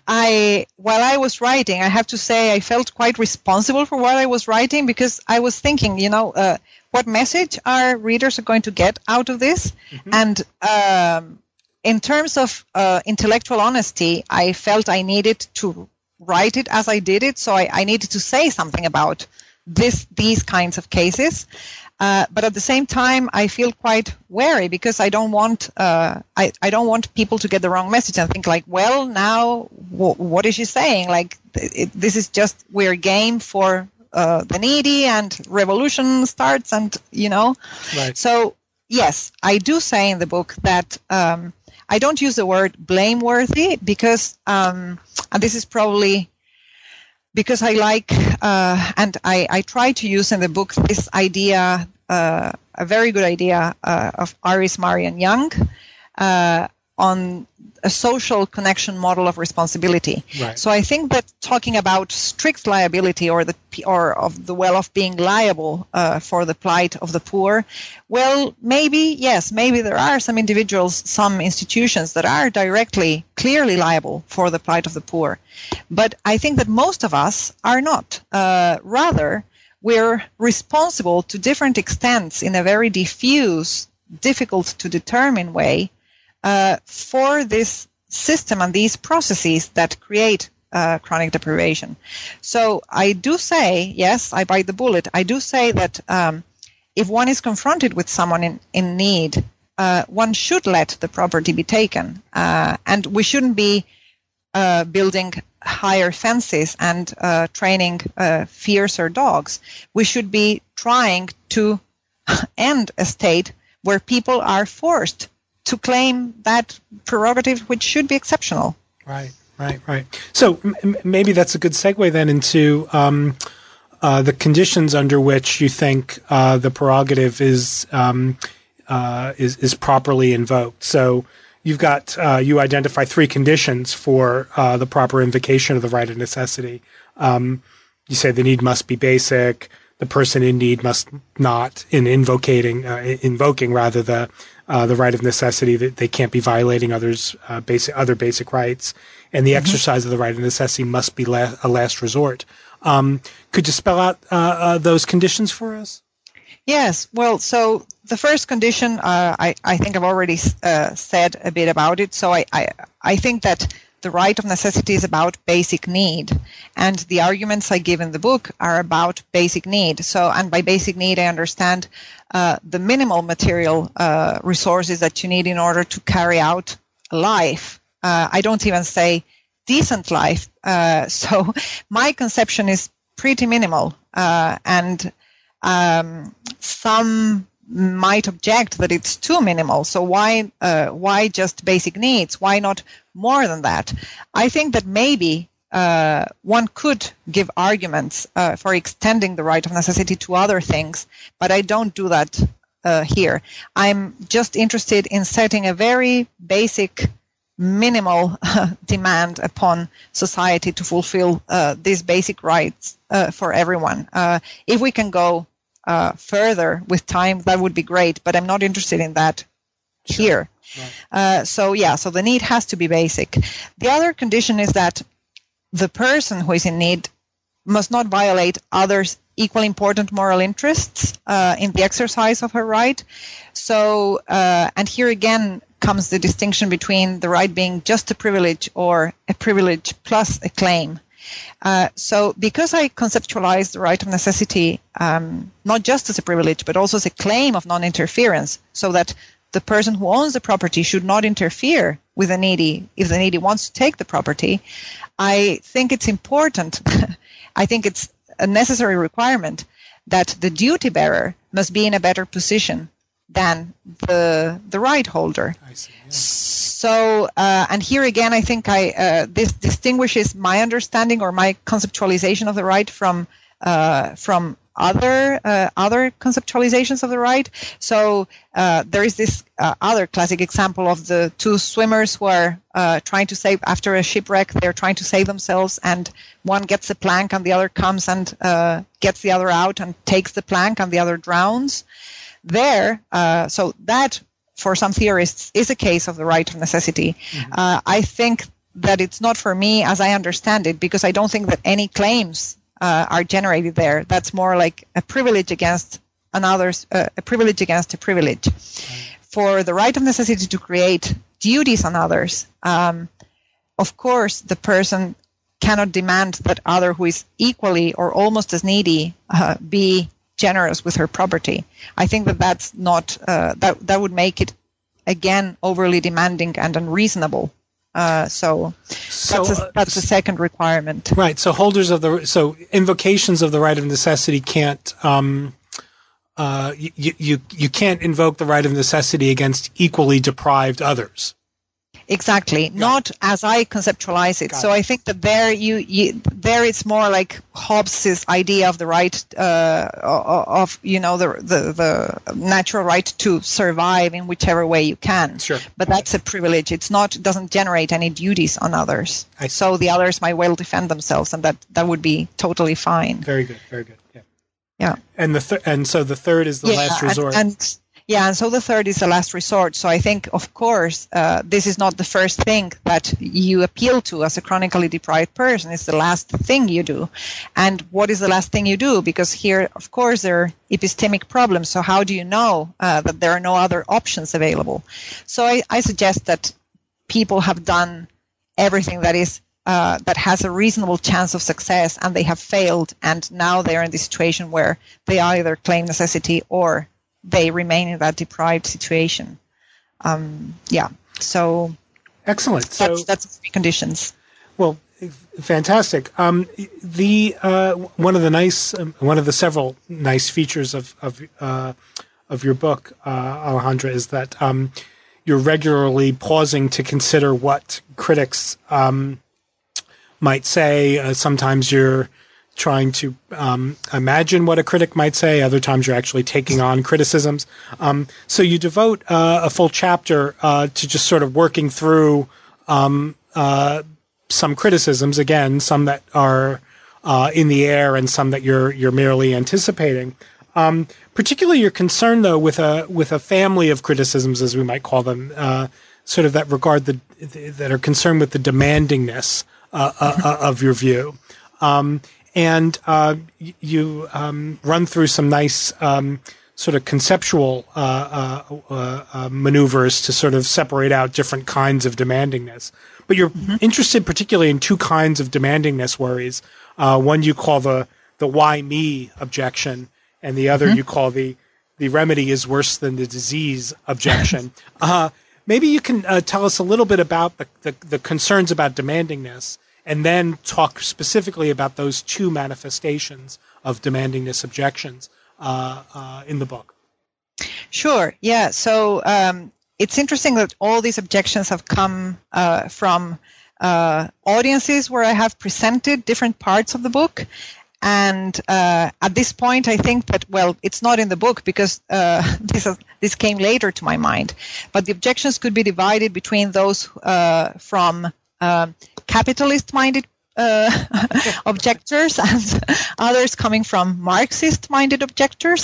I, while I was writing, I have to say I felt quite responsible for what I was writing because I was thinking, you know, uh, what message our readers are going to get out of this? Mm-hmm. And um, in terms of uh, intellectual honesty, I felt I needed to write it as I did it, so I, I needed to say something about this, these kinds of cases. Uh, but at the same time, I feel quite wary because I don't want uh, I, I don't want people to get the wrong message and think like, well, now w- what is she saying? Like, it, this is just we're game for uh, the needy and revolution starts and, you know. Right. So, yes, I do say in the book that um, I don't use the word blameworthy because, um, and this is probably because I like, uh, and I, I try to use in the book this idea, uh, a very good idea uh, of Iris Marion Young uh, on a social connection model of responsibility. Right. So I think that talking about strict liability or the or of the well-off being liable uh, for the plight of the poor, well, maybe, yes, maybe there are some individuals, some institutions that are directly, clearly liable for the plight of the poor. But I think that most of us are not. Uh, rather, we're responsible to different extents in a very diffuse, difficult to determine way uh, for this system and these processes that create uh, chronic deprivation. So I do say, yes, I bite the bullet. I do say that um, if one is confronted with someone in, in need, uh, one should let the property be taken. Uh, and we shouldn't be uh, building higher fences and uh, training uh, fiercer dogs. We should be trying to end a state where people are forced to claim that prerogative, which should be exceptional. Right, right, right. So m- maybe that's a good segue then into um, uh, the conditions under which you think uh, the prerogative is um, uh, is is properly invoked. So you've got uh, you identify three conditions for uh, the proper invocation of the right of necessity. Um, you say the need must be basic. The person in need must not, in invocating, uh, invoking rather the uh, the right of necessity, that they can't be violating others' uh, basic other basic rights, and the mm-hmm. exercise of the right of necessity must be la- a last resort. Um, could you spell out uh, uh, those conditions for us? Yes. Well, so the first condition, uh, I, I think I've already uh, said a bit about it. So I, I, I think that the right of necessity is about basic need. And the arguments I give in the book are about basic need. So, and by basic need, I understand uh, the minimal material uh, resources that you need in order to carry out life. Uh, I don't even say decent life. Uh, so my conception is pretty minimal. Uh, and Um, some might object that it's too minimal. So why uh, why just basic needs? Why not more than that? I think that maybe uh, one could give arguments uh, for extending the right of necessity to other things, but I don't do that uh, here. I'm just interested in setting a very basic, minimal uh, demand upon society to fulfill uh, these basic rights uh, for everyone. Uh, if we can go uh, further with time, that would be great, but I'm not interested in that here. Right. Uh, so yeah, so the need has to be basic. The other condition is that the person who is in need must not violate others' equally important moral interests uh, in the exercise of her right. So, uh, and here again comes the distinction between the right being just a privilege or a privilege plus a claim. Uh, so because I conceptualize the right of necessity um, not just as a privilege, but also as a claim of non-interference, so that the person who owns the property should not interfere with the needy if the needy wants to take the property, I think it's important, I think it's a necessary requirement that the duty bearer must be in a better position than the the right holder. I see, yeah. So, uh, and here again, I think I uh, this distinguishes my understanding or my conceptualization of the right from uh, from other uh, other conceptualizations of the right. So uh, there is this uh, other classic example of the two swimmers who are uh, trying to save after a shipwreck. They're trying to save themselves, and one gets the plank, and the other comes and uh, gets the other out and takes the plank, and the other drowns. There, uh, so that for some theorists is a case of the right of necessity. Mm-hmm. Uh, I think that it's not for me, as I understand it, because I don't think that any claims uh, are generated there. That's more like a privilege against another's, uh, a privilege against a privilege. Mm-hmm. For the right of necessity to create duties on others, um, of course, the person cannot demand that other who is equally or almost as needy uh, be generous with her property. I think that that's not uh, that that would make it again overly demanding and unreasonable. Uh, so, so that's a, that's the second requirement. Right. So holders of the so invocations of the right of necessity can't um, uh, you you you can't invoke the right of necessity against equally deprived others. Exactly, Got not it. As I conceptualize it. Got so it. I think that there, you, you there it's more like Hobbes's idea of the right uh, of you know the, the the natural right to survive in whichever way you can. Sure. But that's a privilege. It's not. It doesn't generate any duties on others. So the others might well defend themselves, and that, that would be totally fine. Very good. Very good. Yeah. Yeah. And the th- and so the third is the yeah, last resort. And, and Yeah, and so the third is the last resort. So I think, of course, uh, this is not the first thing that you appeal to as a chronically deprived person. It's the last thing you do. And what is the last thing you do? Because here, of course, there are epistemic problems. So how do you know uh, that there are no other options available? So I, I suggest that people have done everything that is uh, that has a reasonable chance of success, and they have failed. And now they are in the situation where they either claim necessity or they remain in that deprived situation. Um, yeah, so excellent. That's, so that's three conditions. Well, fantastic. Um, the uh, one of the nice, um, one of the several nice features of of uh, of your book, uh, Alejandra, is that um, you're regularly pausing to consider what critics um, might say. Uh, sometimes you're trying to um, imagine what a critic might say. Other times you're actually taking on criticisms. Um, so you devote uh, a full chapter uh, to just sort of working through um, uh, some criticisms, again, some that are uh, in the air and some that you're you're merely anticipating. Um, particularly, you're concerned though with a with a family of criticisms, as we might call them, uh, sort of that regard the that are concerned with the demandingness uh, uh, of your view. Um, and uh, you um, run through some nice um, sort of conceptual uh, uh, uh, maneuvers to sort of separate out different kinds of demandingness. But you're mm-hmm. interested particularly in two kinds of demandingness worries. Uh, one you call the the why me objection, and the other mm-hmm. you call the the remedy is worse than the disease objection. uh, maybe you can uh, tell us a little bit about the, the, the concerns about demandingness, and then talk specifically about those two manifestations of demandingness objections uh, uh, in the book. Sure. Yeah. So um, it's interesting that all these objections have come uh, from uh, audiences where I have presented different parts of the book. And uh, at this point, I think that, well, it's not in the book because uh, this is, this came later to my mind. But the objections could be divided between those uh, from uh, capitalist-minded uh, objectors and others coming from Marxist-minded objectors.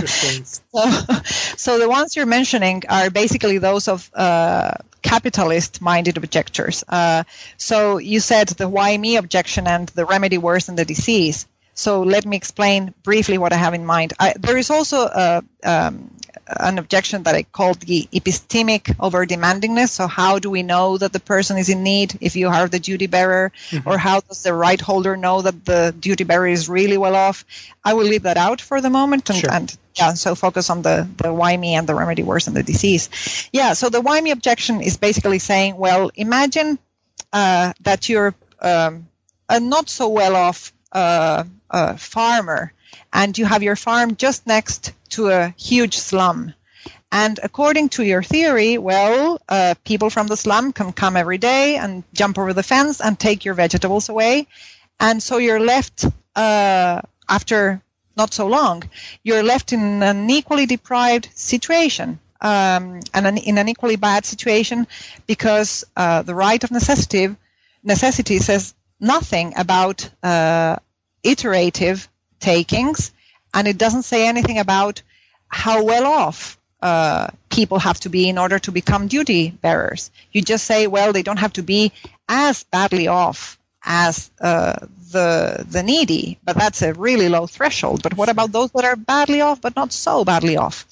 so, so the ones you're mentioning are basically those of uh, capitalist-minded objectors. Uh, so you said the why me objection and the remedy worse than the disease. So let me explain briefly what I have in mind. I, there is also a, um, an objection that I called the epistemic over-demandingness. So how do we know that the person is in need if you are the duty bearer? Mm-hmm. Or how does the right holder know that the duty bearer is really well off? I will leave that out for the moment and, sure. and yeah, so focus on the, the why me and the remedy worse than the disease. Yeah, so the why me objection is basically saying, well, imagine uh, that you're um, a not so well off Uh, a farmer, and you have your farm just next to a huge slum. And according to your theory, well, uh, people from the slum can come every day and jump over the fence and take your vegetables away. And so you're left, uh, after not so long, you're left in an equally deprived situation, um, and an, in an equally bad situation because uh, the right of necessity, necessity says nothing about uh, iterative takings, and it doesn't say anything about how well off uh, people have to be in order to become duty bearers. You just say, well, they don't have to be as badly off as uh, the the needy, but that's a really low threshold. But what about those that are badly off but not so badly off?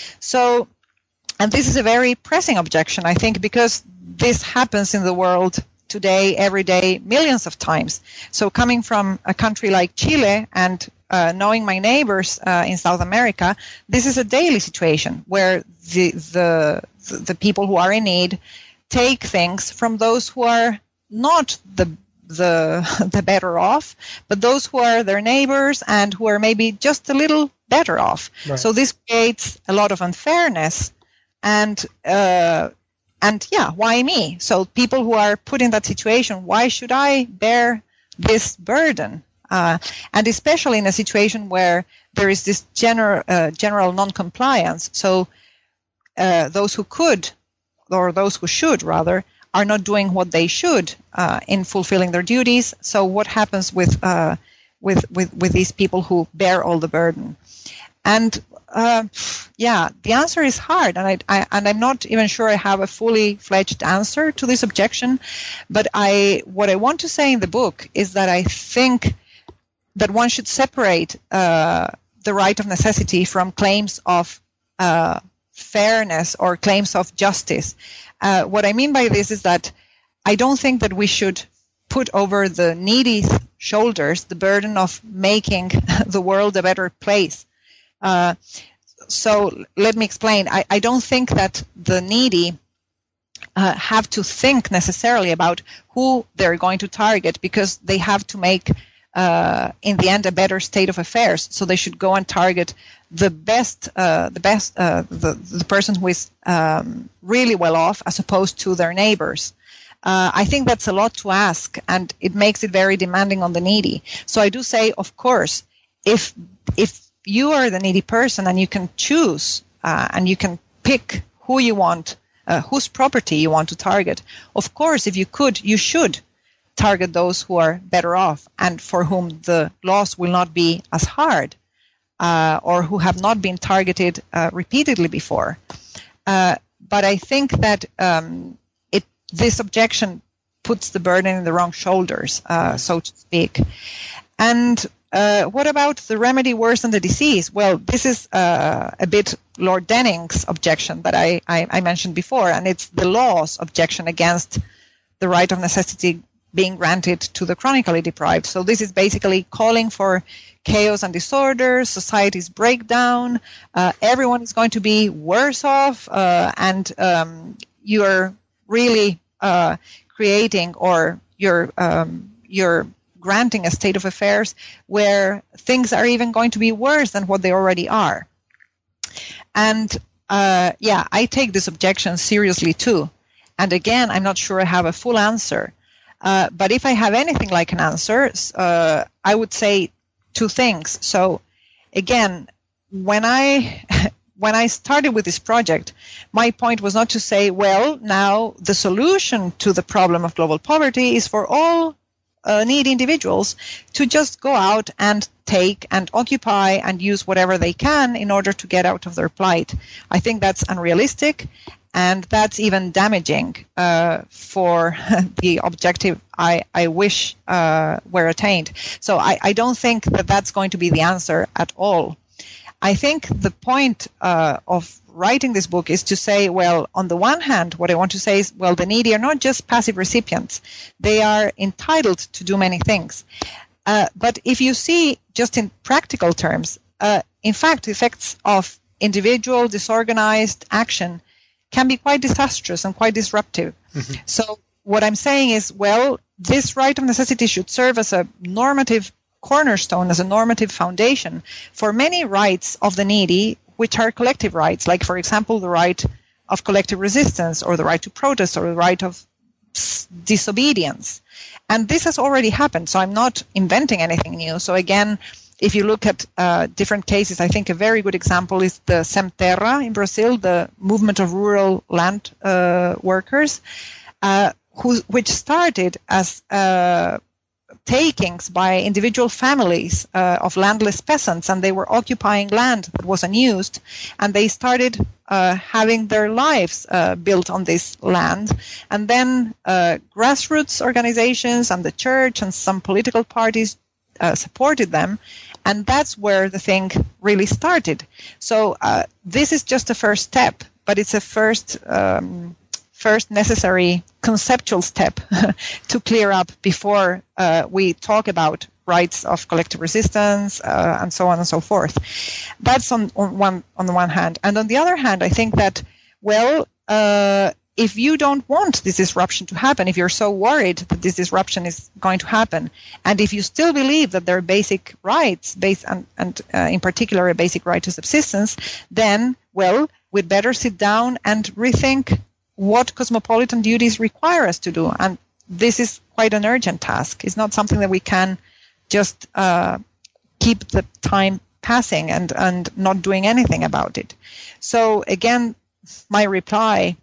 So, and this is a very pressing objection, I think, because this happens in the world today, every day, millions of times. So coming from a country like Chile and uh, knowing my neighbors uh, in South America, this is a daily situation where the, the the people who are in need take things from those who are not the the the better off, but those who are their neighbors and who are maybe just a little better off. Right. So this creates a lot of unfairness and uh, And yeah, why me? So people who are put in that situation, why should I bear this burden? Uh, and especially in a situation where there is this general uh, general non-compliance. So uh, those who could, or those who should rather, are not doing what they should uh, in fulfilling their duties. So what happens with uh, with with with these people who bear all the burden? And uh, yeah, the answer is hard, and I, I and I'm not even sure I have a fully fledged answer to this objection. But I, what I want to say in the book is that I think that one should separate uh, the right of necessity from claims of uh, fairness or claims of justice. Uh, what I mean by this is that I don't think that we should put over the needy shoulders the burden of making the world a better place. Uh, so let me explain. I, I don't think that the needy uh, have to think necessarily about who they're going to target, because they have to make uh, in the end, a better state of affairs. So they should go and target the best, uh, the best, uh, the the person who is um, really well off, as opposed to their neighbors. Uh, I think that's a lot to ask, and it makes it very demanding on the needy. So I do say, of course, if if you are the needy person and you can choose uh, and you can pick who you want, uh, whose property you want to target, of course, if you could, you should target those who are better off and for whom the loss will not be as hard, uh, or who have not been targeted uh, repeatedly before. Uh, but I think that um, it this objection puts the burden in the wrong shoulders, uh, so to speak. And uh, what about the remedy worse than the disease? Well, this is uh, a bit Lord Denning's objection that I, I, I mentioned before, and it's the law's objection against the right of necessity being granted to the chronically deprived. So this is basically calling for chaos and disorder, society's breakdown, uh, everyone is going to be worse off, uh, and um, you're really uh, creating, or you're um, you're granting a state of affairs where things are even going to be worse than what they already are. And uh, yeah, I take this objection seriously too. And again, I'm not sure I have a full answer. Uh, but if I have anything like an answer, uh, I would say two things. So again, when I when I started with this project, my point was not to say, well, now the solution to the problem of global poverty is for all uh, needy individuals to just go out and take and occupy and use whatever they can in order to get out of their plight. I think that's unrealistic. And that's even damaging uh, for the objective I, I wish uh, were attained. So I, I don't think that that's going to be the answer at all. I think the point uh, of writing this book is to say, well, on the one hand, what I want to say is, well, the needy are not just passive recipients. They are entitled to do many things. Uh, but if you see just in practical terms, uh, in fact, the effects of individual disorganized action can be quite disastrous and quite disruptive. Mm-hmm. So what I'm saying is, well, this right of necessity should serve as a normative cornerstone, as a normative foundation for many rights of the needy, which are collective rights, like, for example, the right of collective resistance, or the right to protest, or the right of disobedience. And this has already happened, so I'm not inventing anything new. So again, if you look at uh, different cases, I think a very good example is the Sem Terra in Brazil, the movement of rural land uh, workers, uh, who, which started as uh, takings by individual families uh, of landless peasants, and they were occupying land that was unused, and they started uh, having their lives uh, built on this land. And then uh, grassroots organizations and the church and some political parties Uh, supported them, and that's where the thing really started. So uh, this is just a first step, but it's a first um, first necessary conceptual step to clear up before uh, we talk about rights of collective resistance uh, and so on and so forth. That's on, on one on the one hand, and on the other hand, I think that, well, uh, if you don't want this disruption to happen, if you're so worried that this disruption is going to happen, and if you still believe that there are basic rights, based on, and uh, in particular a basic right to subsistence, then, well, we'd better sit down and rethink what cosmopolitan duties require us to do. And this is quite an urgent task. It's not something that we can just uh, keep the time passing and, and not doing anything about it. So again, my reply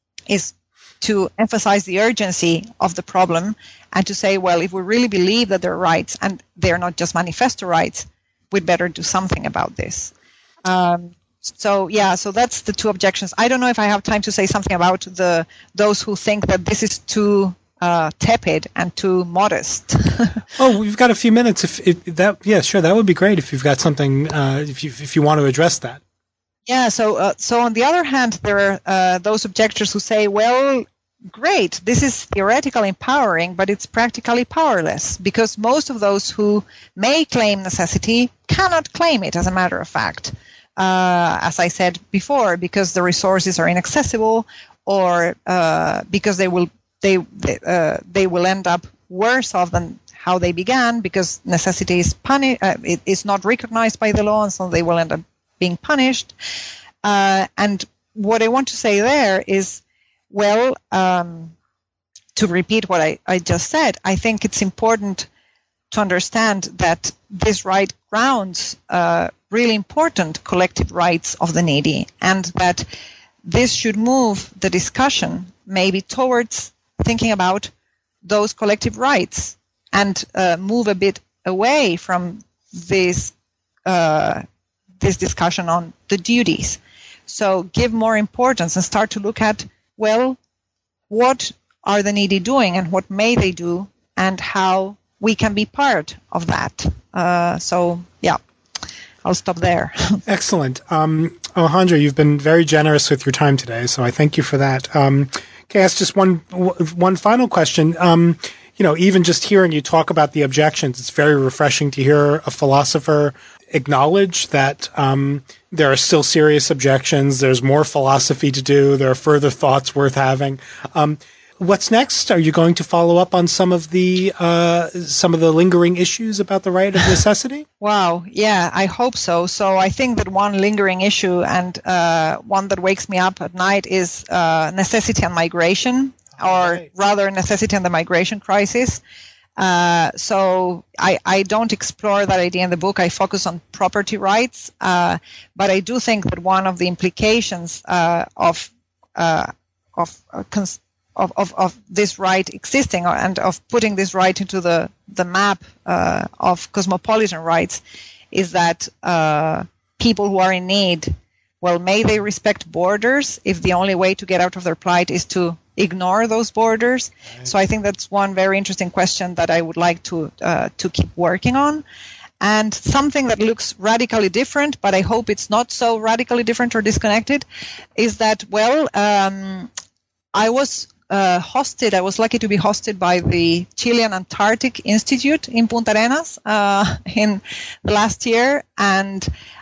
is to emphasize the urgency of the problem and to say, well, if we really believe that there are rights and they're not just manifesto rights, we'd better do something about this. Um, so, yeah, so that's the two objections. I don't know if I have time to say something about the those who think that this is too uh, tepid and too modest. Oh, we've got a few minutes. If, if that, yeah, sure, that would be great if you've got something, uh, if you if you want to address that. Yeah, so uh, so on the other hand, there are uh, those objectors who say, well, great, this is theoretically empowering, but it's practically powerless, because most of those who may claim necessity cannot claim it, as a matter of fact. Uh, as I said before, because the resources are inaccessible, or uh, because they will they they, uh, they will end up worse off than how they began, because necessity is puni- uh, it is not recognized by the law, and so they will end up being punished. Uh, and what I want to say there is, well, um, to repeat what I, I just said, I think it's important to understand that this right grounds uh, really important collective rights of the needy, and that this should move the discussion maybe towards thinking about those collective rights and uh, move a bit away from this uh, this discussion on the duties. So give more importance and start to look at, well, what are the needy doing and what may they do, and how we can be part of that. Uh, so, yeah, I'll stop there. Excellent. Um, Alejandra, you've been very generous with your time today, so I thank you for that. Um, can I ask just one one final question? Um, you know, even just hearing you talk about the objections, it's very refreshing to hear a philosopher acknowledge that um, there are still serious objections, there's more philosophy to do, there are further thoughts worth having. Um, What's next? Are you going to follow up on some of the uh, some of the lingering issues about the right of necessity? Wow, yeah, I hope so. So I think that one lingering issue and uh, one that wakes me up at night is uh, necessity and migration, or right. rather necessity and the migration crisis. Uh, so I, I don't explore that idea in the book. I focus on property rights, uh, but I do think that one of the implications uh, of uh, of uh, cons- Of, of, of this right existing, and of putting this right into the, the map uh, of cosmopolitan rights is that uh, people who are in need, well, may they respect borders if the only way to get out of their plight is to ignore those borders? Right. So I think that's one very interesting question that I would like to uh, to keep working on. And something that looks radically different, but I hope it's not so radically different or disconnected, is that, well, um, I was Uh, hosted, I was lucky to be hosted by the Chilean Antarctic Institute in Punta Arenas uh, in the last year, and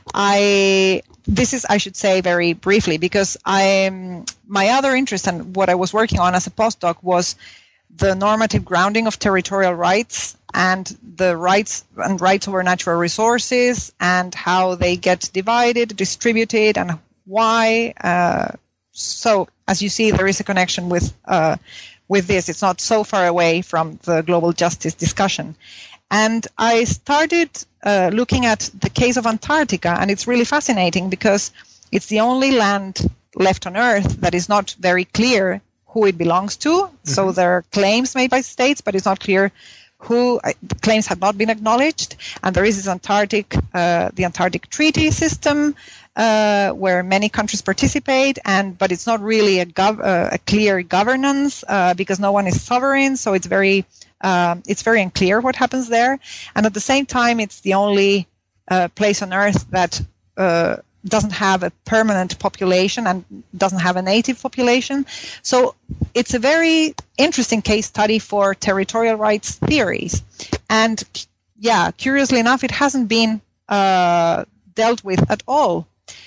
I, this is, I should say very briefly, because I, my other interest and what I was working on as a postdoc was the normative grounding of territorial rights and the rights and rights over natural resources and how they get divided, distributed, and why. Uh, So, as you see, there is a connection with uh, with this. It's not so far away from the global justice discussion. And I started uh, looking at the case of Antarctica, and it's really fascinating because it's the only land left on Earth that is not very clear who it belongs to. Mm-hmm. So there are claims made by states, but it's not clear who uh, the claims have not been acknowledged. And there is this Antarctic, uh, the Antarctic Treaty System, Uh, where many countries participate, and but it's not really a, gov- uh, a clear governance uh, because no one is sovereign. So it's very uh, it's very unclear what happens there. And at the same time, it's the only uh, place on Earth that uh, doesn't have a permanent population and doesn't have a native population. So it's a very interesting case study for territorial rights theories. And yeah, curiously enough, it hasn't been uh, dealt with at all.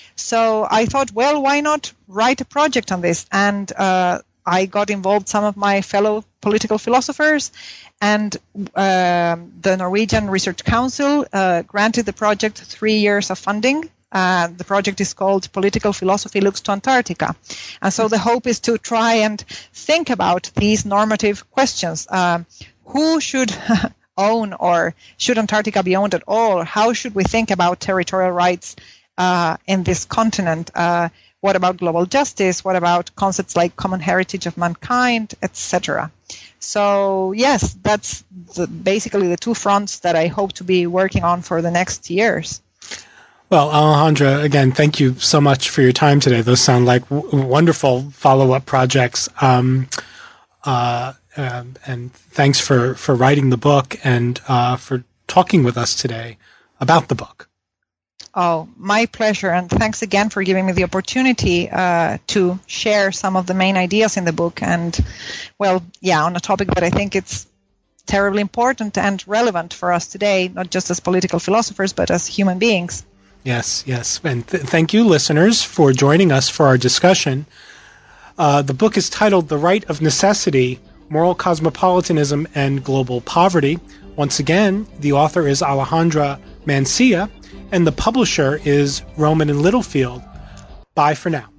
So I thought, well, why not write a project on this? And uh, I got involved, some of my fellow political philosophers, and uh, the Norwegian Research Council uh, granted the project three years of funding. Uh, the project is called Political Philosophy Looks to Antarctica. And so the hope is to try and think about these normative questions. Uh, who should own, or should Antarctica be owned at all? How should we think about territorial rights Uh, in this continent? Uh, what about global justice? What about concepts like common heritage of mankind, et cetera? So yes, that's the, basically the two fronts that I hope to be working on for the next years. Well, Alejandra, again, thank you so much for your time today. Those sound like w- wonderful follow-up projects. Um, uh, um, and thanks for, for writing the book and uh, for talking with us today about the book. Oh, my pleasure. And thanks again for giving me the opportunity uh, to share some of the main ideas in the book. And, well, yeah, on a topic that I think it's terribly important and relevant for us today, not just as political philosophers, but as human beings. Yes, yes. And th- thank you, listeners, for joining us for our discussion. Uh, the book is titled The Right of Necessity, Moral Cosmopolitanism and Global Poverty. Once again, the author is Alejandra Mancia, and the publisher is Rowman and Littlefield. Bye for now.